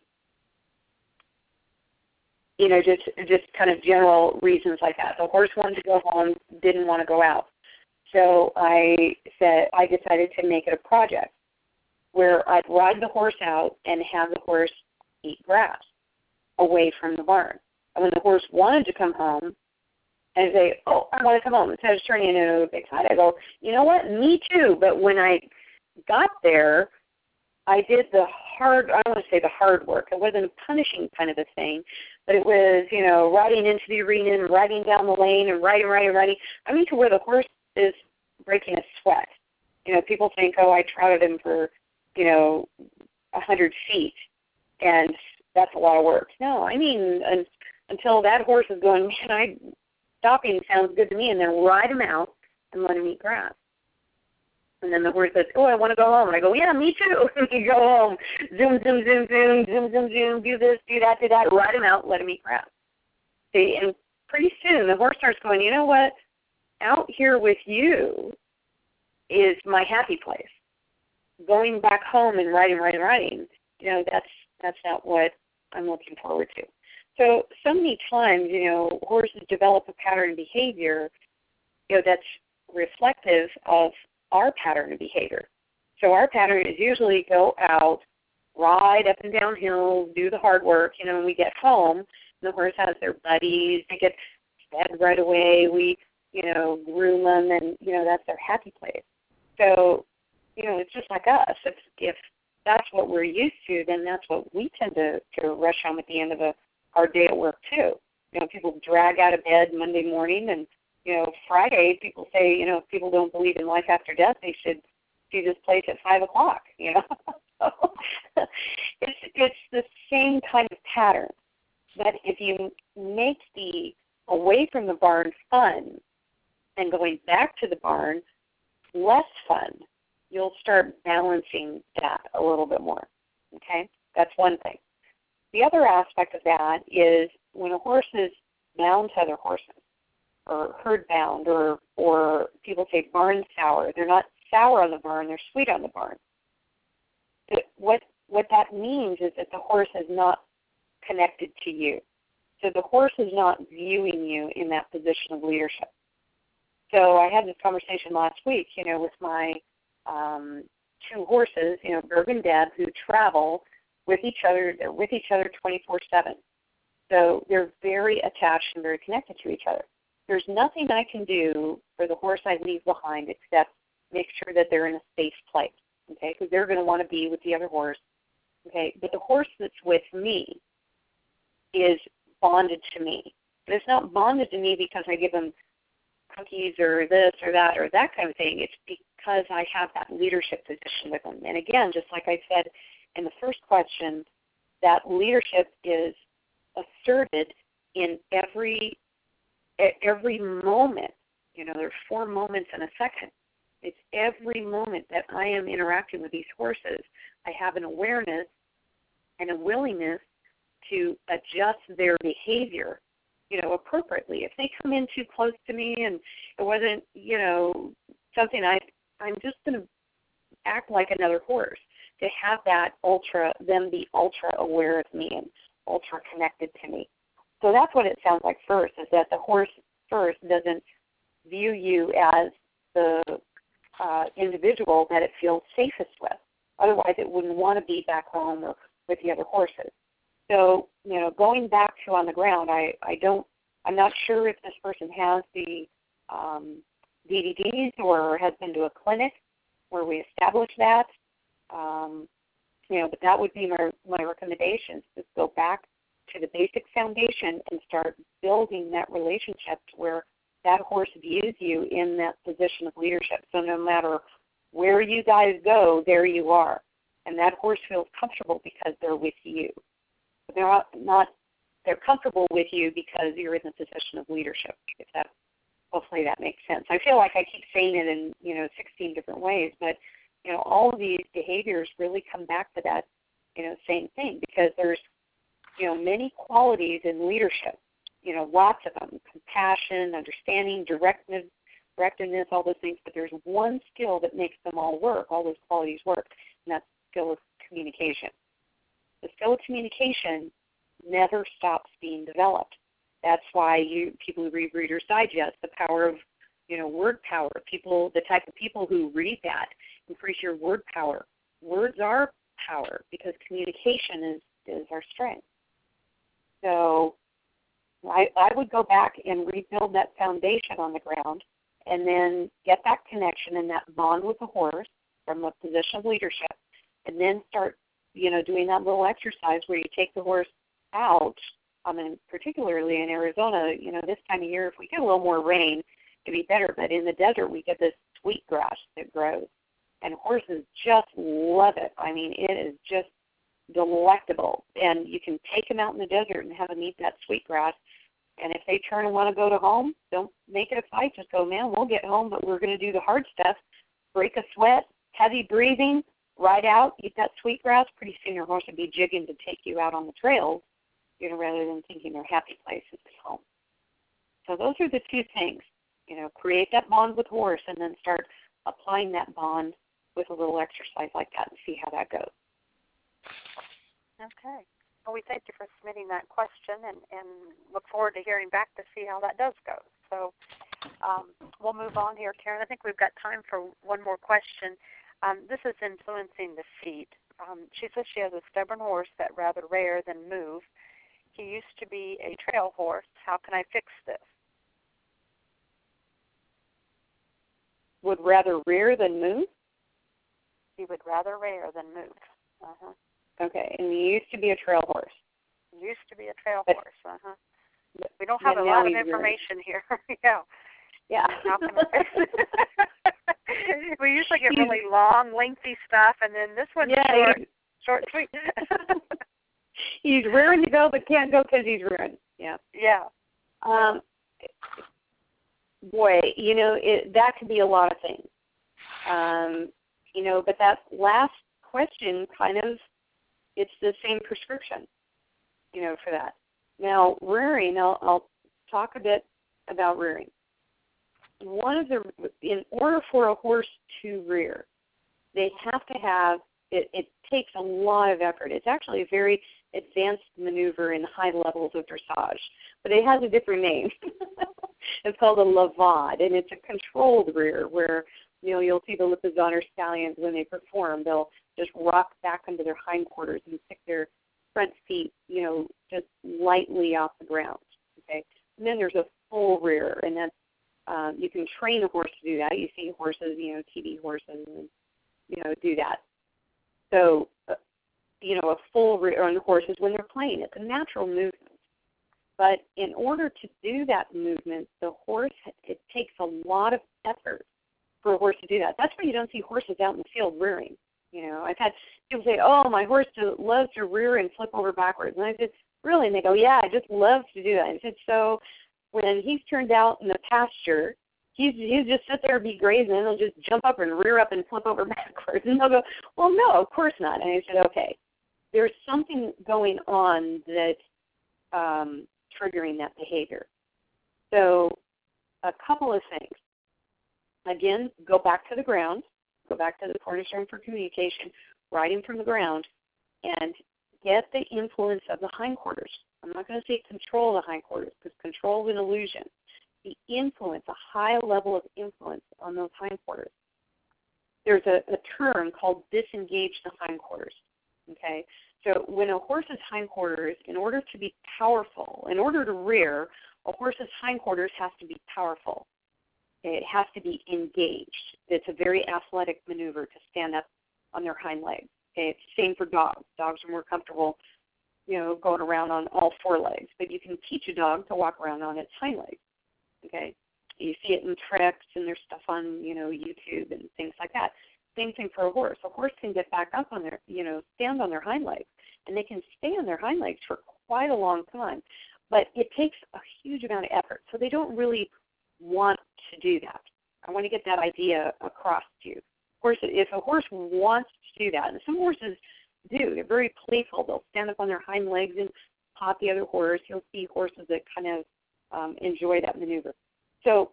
you know, just just kind of general reasons like that. The horse wanted to go home, didn't want to go out. So I said I decided to make it a project where I'd ride the horse out and have the horse eat grass away from the barn. And when the horse wanted to come home and say, oh, I want to come home, instead of turning into a big fight, I go, you know what, me too. But when I got there, I did the hard, I don't want to say the hard work. It wasn't a punishing kind of a thing, but it was, you know, riding into the arena and riding down the lane and riding, riding, riding. I mean to where the horse is breaking a sweat. You know, people think, oh, I trotted him for, you know, a hundred feet, and that's a lot of work. No, I mean un, until that horse is going, man, I stopping sounds good to me, and then ride him out and let him eat grass. And then the horse says, oh, I want to go home. And I go, yeah, me too. You go home. Zoom, zoom, zoom, zoom, zoom, zoom, zoom, do this, do that, do that, ride him out, let him eat grass. See, and pretty soon the horse starts going, you know what, out here with you is my happy place. Going back home and riding, riding, riding, you know, that's that's not what I'm looking forward to. So, so many times, you know, horses develop a pattern of behavior, you know, that's reflective of our pattern of behavior. So our pattern is usually go out, ride up and down hills, do the hard work, you know, when we get home, the horse has their buddies, they get fed right away, we, you know, groom them, and, you know, that's their happy place. So, you know, it's just like us. If, if that's what we're used to, then that's what we tend to, to rush home at the end of a hard day at work, too. You know, people drag out of bed Monday morning, and, you know, Friday, people say, you know, if people don't believe in life after death, they should see this place at five o'clock, you know. So it's, it's the same kind of pattern. But if you make the away from the barn fun and going back to the barn less fun, you'll start balancing that a little bit more, okay? That's one thing. The other aspect of that is when a horse is bound to other horses, or herd bound, or or people say barn sour. They're not sour on the barn, they're sweet on the barn. But what what that means is that the horse is not connected to you. So the horse is not viewing you in that position of leadership. So I had this conversation last week, you know, with my um, two horses, you know, Berg and Deb, who travel with each other. They're with each other twenty-four seven. So they're very attached and very connected to each other. There's nothing I can do for the horse I leave behind except make sure that they're in a safe place, okay, because they're going to want to be with the other horse, okay. But the horse that's with me is bonded to me. But it's not bonded to me because I give them cookies or this or that or that kind of thing. It's because I have that leadership position with them. And again, just like I said in the first question, that leadership is asserted in every every moment. You know, there's four moments in a second. It's every moment that I am interacting with these horses. I have an awareness and a willingness to adjust their behavior, you know, appropriately. If they come in too close to me and it wasn't, you know, something I, I'm just going to act like another horse, to have that ultra, them be ultra aware of me and ultra connected to me. So that's what it sounds like first, is that the horse first doesn't view you as the uh, individual that it feels safest with. Otherwise, it wouldn't want to be back home or with the other horses. So, you know, going back to on the ground, I, I don't, I'm not sure if this person has the um, D V Ds or has been to a clinic where we establish that. Um, you know, but that would be my, my recommendations, is go back to the basic foundation and start building that relationship where that horse views you in that position of leadership. So no matter where you guys go, there you are. And that horse feels comfortable because they're with you. They're not, not they're comfortable with you because you're in the position of leadership. If that, hopefully that makes sense. I feel like I keep saying it in, you know, sixteen different ways, but you know, all of these behaviors really come back to that, you know, same thing, because there's, you know, many qualities in leadership, you know, lots of them: compassion, understanding, directness, directiveness, all those things. But there's one skill that makes them all work, all those qualities work, and that's the skill of communication. The skill of communication never stops being developed. That's why you people who read Reader's Digest, the power of, you know, word power. People, the type of people who read that, increase your word power. Words are power because communication is, is our strength. So I, I would go back and rebuild that foundation on the ground and then get that connection and that bond with the horse from a position of leadership, and then start, you know, doing that little exercise where you take the horse out. I mean, particularly in Arizona, you know, this time of year, if we get a little more rain, it'd be better. But in the desert, we get this sweet grass that grows, and horses just love it. I mean, it is just delectable. And you can take them out in the desert and have them eat that sweet grass. And if they turn and want to go to home, don't make it a fight. Just go, man, we'll get home, but we're going to do the hard stuff. Break a sweat, heavy breathing, ride out, eat that sweet grass. Pretty soon your horse would be jigging to take you out on the trails, you know, rather than thinking their happy place is at home. So those are the two things. You know, create that bond with horse and then start applying that bond with a little exercise like that and see how that goes. Okay. Well, we thank you for submitting that question and, and look forward to hearing back to see how that does go. So um, we'll move on here, Karen. I think we've got time for one more question. Um, this is influencing the feet. Um, she says she has a stubborn horse that rather rear than move. He used to be a trail horse. How can I fix this? Would rather rear than move? He would rather rear than move. Uh-huh. Okay, and he used to be a trail horse. He used to be a trail but, horse. Uh-huh. We don't have a lot of information rearing. here. yeah. Yeah. How can I fix it? We usually get really long, lengthy stuff, and then this one's yeah, short, he's, short, sweet. He's rearing to go, but can't go because he's rearing. Yeah. Yeah. Um, boy, you know, it, that could be a lot of things. Um, you know, but that last question kind of, it's the same prescription, you know, for that. Now, rearing, I'll, I'll talk a bit about rearing. One of the, in order for a horse to rear, they have to have, it, it takes a lot of effort. It's actually a very advanced maneuver in high levels of dressage, but it has a different name. It's called a lavade, and it's a controlled rear where, you know, you'll see the Lipizzaner stallions when they perform. They'll just rock back into their hindquarters and stick their front feet, you know, just lightly off the ground. Okay, and then there's a full rear, and that's um, you can train a horse to do that. You see horses, you know, T V horses, and, you know, do that. So, uh, you know, a full rear on horses when they're playing, it's a natural movement. But in order to do that movement, the horse, it takes a lot of effort for a horse to do that. That's why you don't see horses out in the field rearing. You know, I've had people say, oh, my horse loves to rear and flip over backwards. And I said, really? And they go, yeah, I just love to do that. And I said, so when he's turned out in the pasture, he's he's just sit there and be grazing, and he'll just jump up and rear up and flip over backwards. And they'll go, well, no, of course not. And I said, okay, there's something going on that's um, triggering that behavior. So a couple of things. Again, go back to the ground, go back to the cornerstone for communication, riding from the ground, and get the influence of the hindquarters. I'm not going to say control the hindquarters, because control is an illusion. The influence, a high level of influence on those hindquarters. There's a, a term called disengage the hindquarters. Okay? So when a horse's hindquarters, in order to be powerful, in order to rear, a horse's hindquarters has to be powerful. It has to be engaged. It's a very athletic maneuver to stand up on their hind legs. Okay? It's the same for dogs. Dogs are more comfortable, you know, going around on all four legs. But you can teach a dog to walk around on its hind legs. Okay? You see it in tricks, and there's stuff on, you know, YouTube and things like that. Same thing for a horse. A horse can get back up on their, you know, stand on their hind legs, and they can stay on their hind legs for quite a long time. But it takes a huge amount of effort, so they don't really want to do that. I want to get that idea across to you. Of course, if a horse wants to do that, and some horses do, they're very playful. They'll stand up on their hind legs and pot the other horse. You'll see horses that kind of um, enjoy that maneuver. So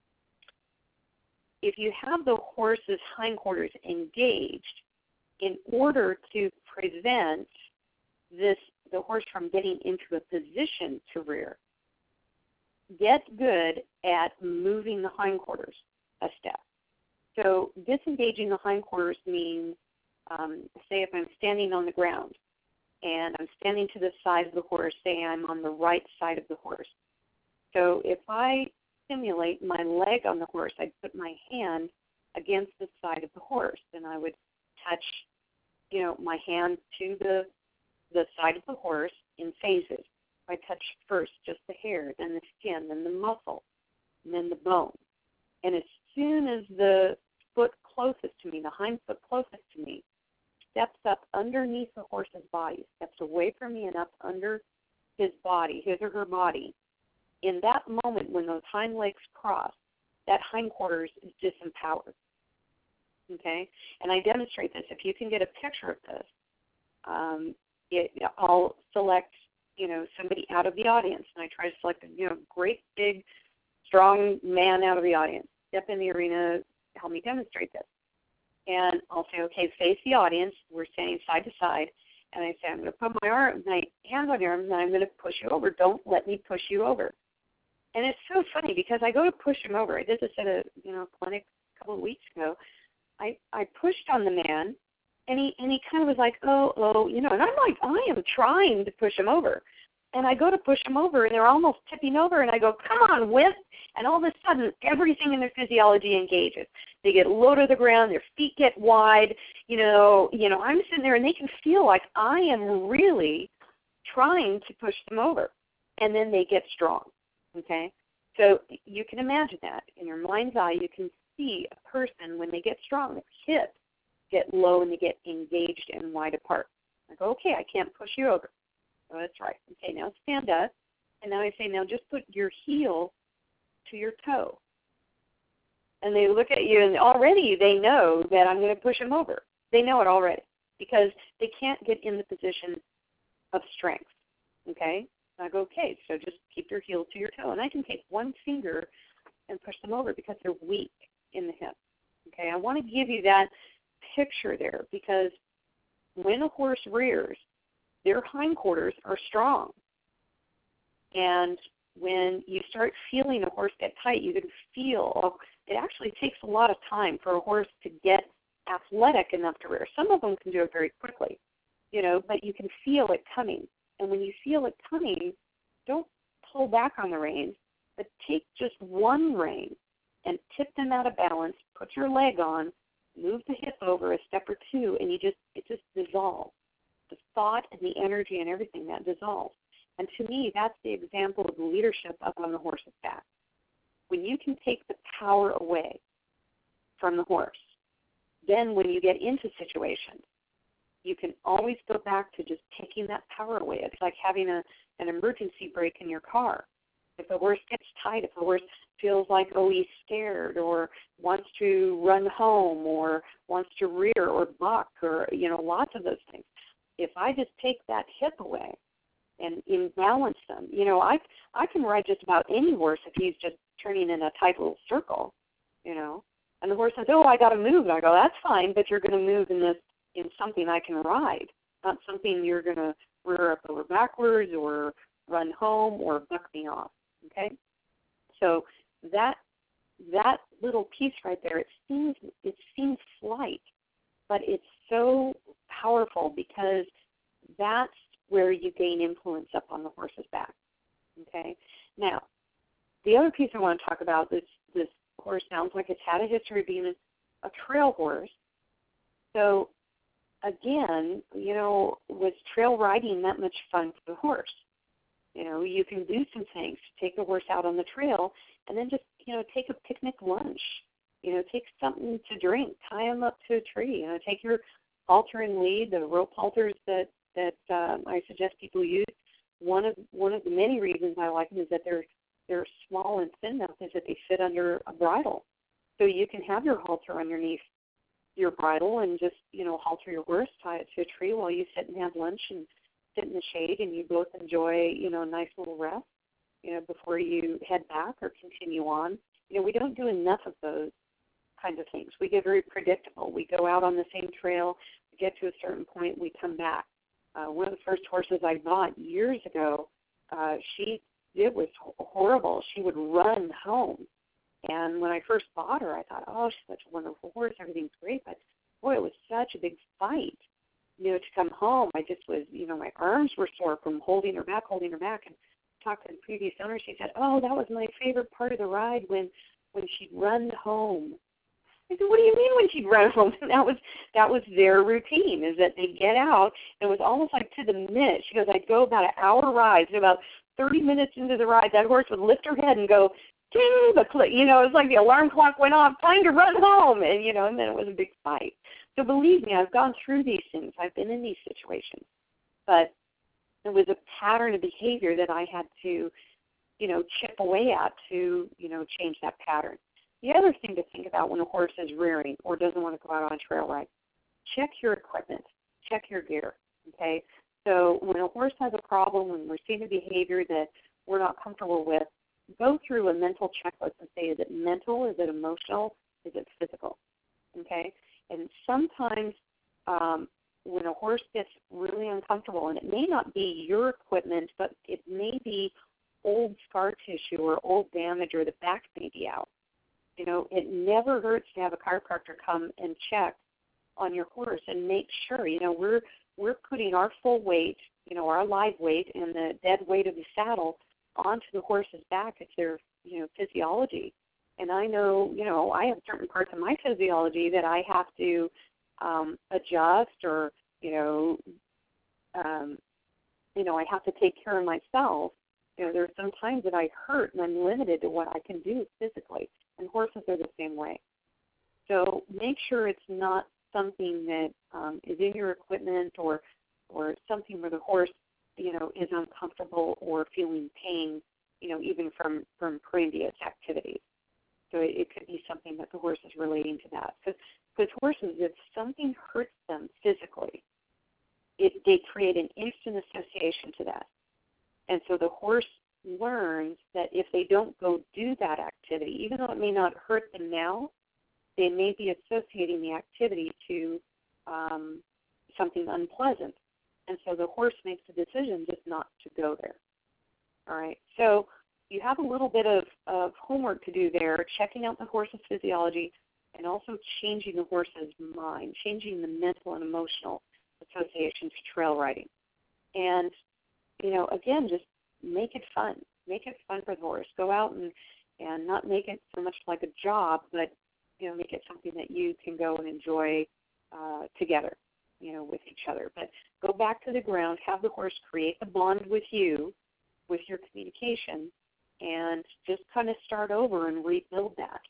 if you have the horse's hindquarters engaged, in order to prevent this the horse from getting into a position to rear, get good at moving the hindquarters a step. So disengaging the hindquarters means, um, say if I'm standing on the ground and I'm standing to the side of the horse, say I'm on the right side of the horse. So if I simulate my leg on the horse, I'd put my hand against the side of the horse, and I would touch, you know, my hand to the the side of the horse in phases. I touch first just the hair, then the skin, then the muscle, and then the bone. And as soon as the foot closest to me, the hind foot closest to me, steps up underneath the horse's body, steps away from me and up under his body, his or her body, in that moment when those hind legs cross, that hindquarters is disempowered. Okay? And I demonstrate this. If you can get a picture of this, um, it, I'll select, you know, somebody out of the audience, and I try to select a, you know, great, big, strong man out of the audience. Step in the arena, help me demonstrate this. And I'll say, okay, face the audience. We're standing side to side. And I say, I'm going to put my arm, my hands on your arms, and I'm going to push you over. Don't let me push you over. And it's so funny because I go to push him over. I did this at a, you know, clinic a couple of weeks ago. I, I pushed on the man, and he and he kind of was like, oh, oh, you know, and I'm like, I am trying to push him over. And I go to push him over, and they're almost tipping over, and I go, come on, wimp. And all of a sudden, everything in their physiology engages. They get low to the ground, their feet get wide. You know, you know, I'm sitting there, and they can feel like I am really trying to push them over. And then they get strong, okay? So you can imagine that. In your mind's eye, you can see a person, when they get strong, their hips get low and they get engaged and wide apart. I go, okay, I can't push you over. Oh, that's right. Okay, now stand up. And now I say, now just put your heel to your toe. And they look at you, and already they know that I'm going to push them over. They know it already because they can't get in the position of strength. Okay? And I go, okay, so just keep your heel to your toe. And I can take one finger and push them over because they're weak in the hip. Okay? I want to give you that picture there because when a horse rears, their hindquarters are strong. And when you start feeling a horse get tight, you can feel it actually takes a lot of time for a horse to get athletic enough to rear. Some of them can do it very quickly, you know, but you can feel it coming. And when you feel it coming, don't pull back on the reins, but take just one rein and tip them out of balance, put your leg on, move the hip over a step or two, and you just it just dissolves. The thought and the energy and everything, that dissolves. And to me, that's the example of leadership up on the horse's back. When you can take the power away from the horse, then when you get into situations, you can always go back to just taking that power away. It's like having a, an emergency brake in your car. If the horse gets tight, if the horse feels like, oh, he's scared or wants to run home or wants to rear or buck or, you know, lots of those things. If I just take that hip away and imbalance them, you know, I, I can ride just about any horse if he's just turning in a tight little circle, you know. And the horse says, oh, I got to move. And I go, that's fine, but you're going to move in this in something I can ride, not something you're going to rear up over backwards or run home or buck me off, okay? So that that little piece right there, it seems it seems slight, but it's so powerful because that's where you gain influence up on the horse's back, okay? Now, the other piece I want to talk about, this, this horse sounds like it's had a history of being a, a trail horse. So, again, you know, was trail riding that much fun for the horse? You know, you can do some things to take the horse out on the trail and then just, you know, take a picnic lunch. You know, take something to drink, tie them up to a tree. You know, take your halter and lead, the rope halters that, that um, I suggest people use. One of one of the many reasons I like them is that they're they're small and thin enough is that they fit under a bridle. So you can have your halter underneath your bridle and just, you know, halter your horse, tie it to a tree while you sit and have lunch and sit in the shade and you both enjoy, you know, a nice little rest, you know, before you head back or continue on. You know, we don't do enough of those kinds of things. We get very predictable. We go out on the same trail, we get to a certain point, we come back. Uh, one of the first horses I bought years ago, uh, she, it was horrible. She would run home. And when I first bought her, I thought, oh, she's such a wonderful horse. Everything's great. But, boy, it was such a big fight. You know, to come home, I just was, you know, my arms were sore from holding her back, holding her back. And talked to the previous owner. She said, oh, that was my favorite part of the ride when, when she'd run home. I said, what do you mean when she'd run home? And that was that was their routine, is that they'd get out. It was almost like to the minute. She goes, I'd go about an hour ride. And about thirty minutes into the ride, that horse would lift her head and go, ding, the cl-, you know, it was like the alarm clock went off, time to run home. And, you know, and then it was a big fight. So believe me, I've gone through these things. I've been in these situations. But it was a pattern of behavior that I had to, you know, chip away at to, you know, change that pattern. The other thing to think about when a horse is rearing or doesn't want to go out on a trail ride, check your equipment, check your gear, okay? So when a horse has a problem, when we're seeing a behavior that we're not comfortable with, go through a mental checklist and say, is it mental, is it emotional, is it physical, okay? And sometimes um, when a horse gets really uncomfortable, and it may not be your equipment, but it may be old scar tissue or old damage or the back may be out. You know, it never hurts to have a chiropractor come and check on your horse and make sure, you know, we're we're putting our full weight, you know, our live weight and the dead weight of the saddle onto the horse's back. It's their, you know, physiology. And I know, you know, I have certain parts of my physiology that I have to um, adjust or, you know, um, you know, I have to take care of myself. You know, there are some times that I hurt and I'm limited to what I can do physically. And horses are the same way. So make sure it's not something that um, is in your equipment or or something where the horse, you know, is uncomfortable or feeling pain, you know, even from, from previous activities. So it, it could be something that the horse is relating to that. Because horses, if something hurts them physically, it, they create an instant association to that. And so the horse learns that if they don't go do that activity, even though it may not hurt them now, they may be associating the activity to um, something unpleasant. And so the horse makes a decision just not to go there. All right. So you have a little bit of, of homework to do there, checking out the horse's physiology and also changing the horse's mind, changing the mental and emotional associations to trail riding. And, you know, again, just make it fun. Make it fun for the horse. Go out and, and not make it so much like a job, but, you know, make it something that you can go and enjoy uh, together, you know, with each other. But go back to the ground, have the horse create the bond with you, with your communication and just kind of start over and rebuild that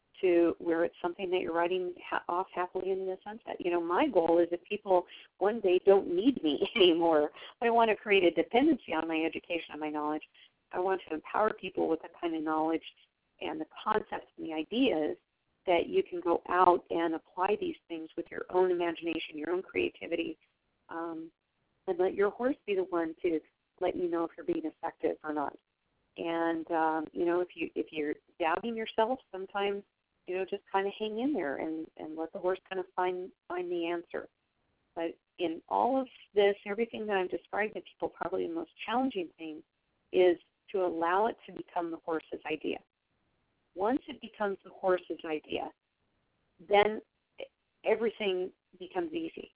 to where it's something that you're riding ha- off happily in the sunset. You know, my goal is that people one day don't need me anymore. I want to create a dependency on my education and my knowledge. I want to empower people with the kind of knowledge and the concepts and the ideas that you can go out and apply these things with your own imagination, your own creativity, um, and let your horse be the one to let you know if you're being effective or not. And, um, you know, if, you, if you're doubting yourself, sometimes, you know, just kind of hang in there and, and let the horse kind of find find the answer. But in all of this, everything that I'm describing to people, probably the most challenging thing is to allow it to become the horse's idea. Once it becomes the horse's idea, then everything becomes easy.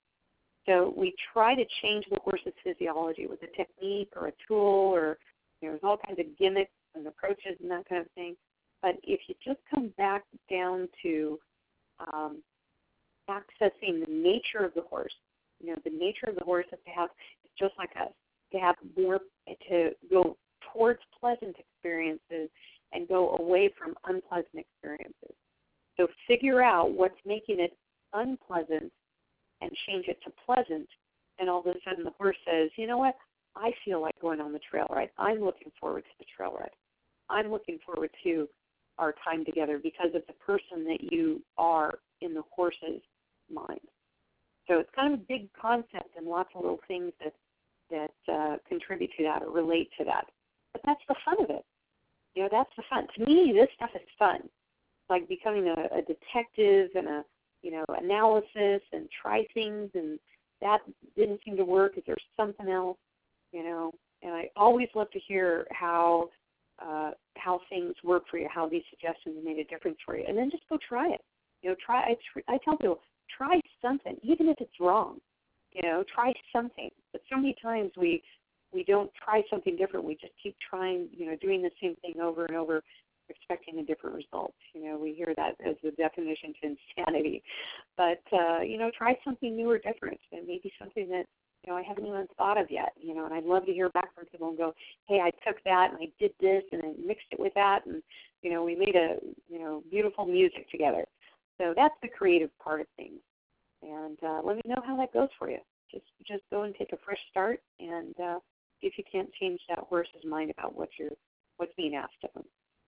So we try to change the horse's physiology with a technique or a tool, or you know, there's all kinds of gimmicks and approaches and that kind of thing. But if you just come back down to um, accessing the nature of the horse, you know, the nature of the horse is to have, it's just like us, to have more, to go towards pleasant experiences and go away from unpleasant experiences. So figure out what's making it unpleasant and change it to pleasant, and all of a sudden the horse says, you know what, I feel like going on the trail ride. I'm looking forward to the trail ride. I'm looking forward to our time together because of the person that you are in the horse's mind. So it's kind of a big concept and lots of little things that, that uh, contribute to that or relate to that. But that's the fun of it. You know, that's the fun. To me, this stuff is fun. Like becoming a, a detective and a, you know, analysis and try things, and that didn't seem to work. Is there something else? You know, and I always love to hear how uh, how things work for you, how these suggestions made a difference for you, and then just go try it. You know, try. I, I tell people, try something, even if it's wrong. You know, try something. But so many times we we don't try something different. We just keep trying, you know, doing the same thing over and over, expecting a different result. You know, we hear that as the definition to insanity. But, uh, you know, try something new or different, and maybe something that, you know, I haven't even thought of yet. You know, and I'd love to hear back from people and go, hey, I took that and I did this and I mixed it with that, and, you know, we made a, you know, beautiful music together. So that's the creative part of things. And uh, let me know how that goes for you. Just just go and take a fresh start and uh, see if you can't change that horse's mind about what you're, what's being asked of them.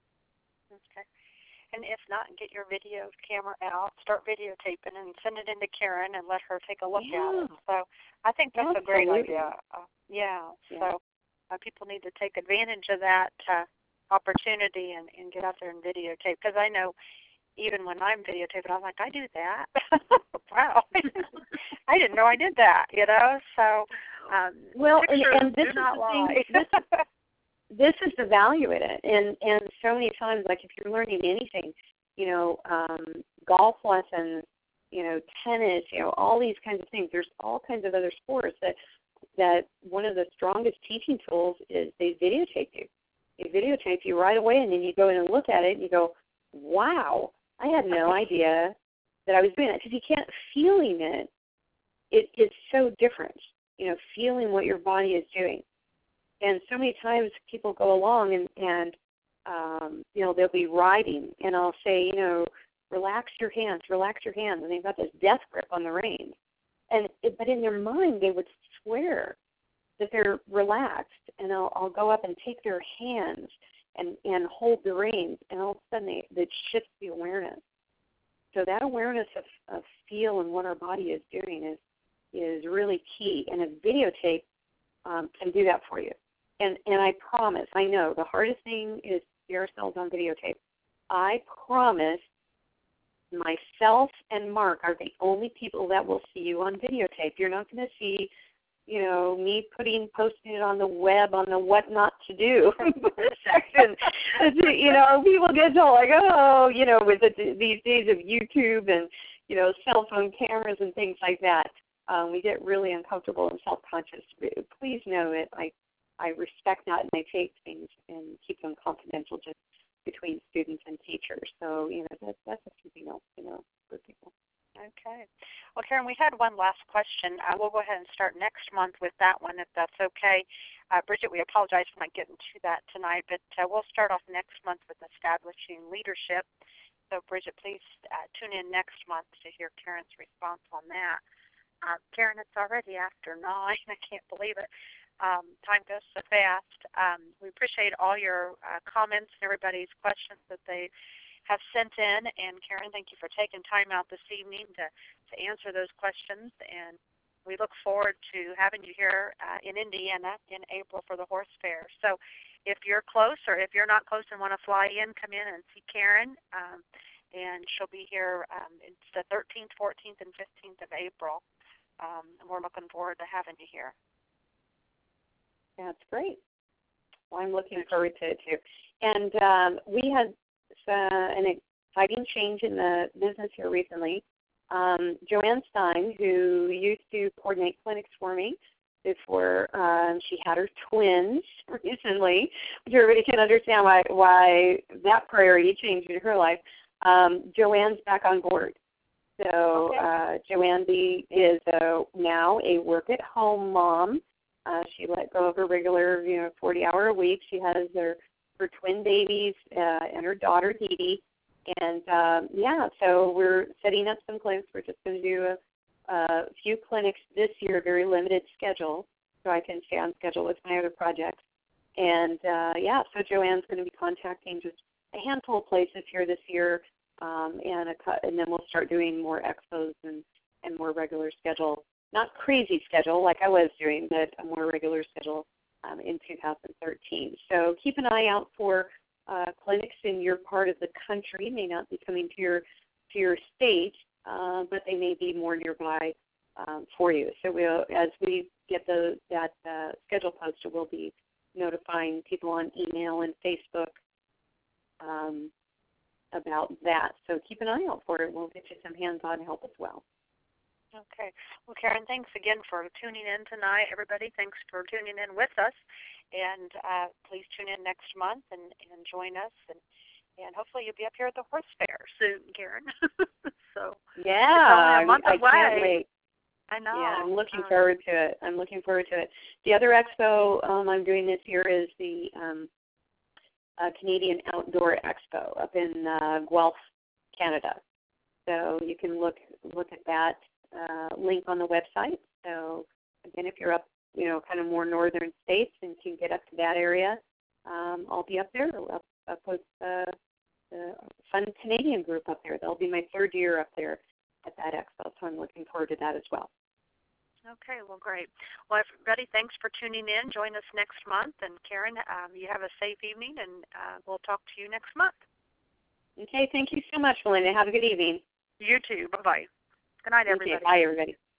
Okay. And if not, get your video camera out, start videotaping, and send it into Karen and let her take a look yeah. at it. So I think that's Absolutely. a great idea. Uh, yeah. yeah. So uh, people need to take advantage of that uh, opportunity and, and get out there and videotape. Because I know even when I'm videotaping, I'm like, I do that. Wow. I didn't know I did that, you know. So um, well, and, and this do is not the lie. thing. This, this is the value in it. And, and so many times, like if you're learning anything, you know, um, golf lessons, you know, tennis, you know, all these kinds of things. There's all kinds of other sports that that one of the strongest teaching tools is they videotape you. They videotape you right away, and then you go in and look at it, and you go, wow, I had no idea that I was doing that. Because you can't, feeling it, it is so different, you know, feeling what your body is doing. And so many times people go along and, and um, you know, they'll be riding, and I'll say, you know, relax your hands, relax your hands, and they've got this death grip on the reins. And it, but in their mind, they would swear that they're relaxed, and I'll, I'll go up and take their hands and, and hold the reins, and all of a sudden they, they shift the awareness. So that awareness of, of feel and what our body is doing is is really key, and a videotape um, can do that for you. And and I promise, I know the hardest thing is to see ourselves on videotape. I promise myself and Mark are the only people that will see you on videotape. You're not going to see, you know, me putting, posting it on the web on the what not to do section. You know, people get told like, oh, you know, with the, these days of YouTube and, you know, cell phone cameras and things like that, um, we get really uncomfortable and self-conscious. Please know that I, I respect that, and I take things and keep them confidential just between students and teachers. So, you know, that, that's something else to know for people. Okay. Well, Karen, we had one last question. Uh, we'll go ahead and start next month with that one, if that's okay. Uh, Bridget, we apologize for not getting to that tonight, but uh, we'll start off next month with establishing leadership. So, Bridget, please uh, tune in next month to hear Karen's response on that. Uh, Karen, it's already after nine. I can't believe it. Um, time goes so fast. Um, we appreciate all your uh, comments and everybody's questions that they have sent in. And, Karen, thank you for taking time out this evening to, to answer those questions. And we look forward to having you here uh, in Indiana in April for the horse fair. So if you're close or if you're not close and want to fly in, come in and see Karen. Um, and she'll be here. Um, it's the thirteenth, fourteenth, and fifteenth of April. Um, and we're looking forward to having you here. That's great. Well, I'm looking forward to it, too. And um, we had uh, an exciting change in the business here recently. Um, Joanne Stein, who used to coordinate clinics for me before um, she had her twins recently, which everybody can understand why, why that priority changed in her life, um, Joanne's back on board. So okay. uh, Joanne B. is uh, now a work-at-home mom. Uh, she let go of her regular, you know, forty-hour a week. She has her, her twin babies uh, and her daughter, Dee Dee. And, um, yeah, so we're setting up some clinics. We're just going to do a, a few clinics this year, a very limited schedule, so I can stay on schedule with my other projects. And, uh, yeah, so Joanne's going to be contacting just a handful of places here this year, um, and, a, and then we'll start doing more expos and, and more regular schedule. Not crazy schedule like I was doing, but a more regular schedule um, in two thousand thirteen. So keep an eye out for Uh, clinics in your part of the country. May not be coming to your to your state, uh, but they may be more nearby um, for you. So we'll, as we get the that uh, schedule posted, we'll be notifying people on email and Facebook um, about that. So keep an eye out for it. We'll get you some hands-on help as well. Okay. Well, Karen, thanks again for tuning in tonight. Everybody, thanks for tuning in with us. And uh, please tune in next month and, and join us. And, and hopefully you'll be up here at the horse fair soon, Karen. so yeah, it's only a month I, away. I can't wait. I know. Yeah, I'm looking um, forward to it. I'm looking forward to it. The other expo um, I'm doing this year is the um, uh, Canadian Outdoor Expo up in uh, Guelph, Canada. So you can look look at that uh, link on the website. So again, if you're up, you know, kind of more northern states and can get up to that area, um, I'll be up there. I'll, I'll post uh, the fun Canadian group up there. That'll be my third year up there at that expo, so I'm looking forward to that as well. Okay, well, great. Well, everybody, thanks for tuning in. Join us next month. And, Karen, um, you have a safe evening, and uh, we'll talk to you next month. Okay, thank you so much, Melinda. Have a good evening. You too. Bye-bye. Good night, everybody. Okay, bye, everybody.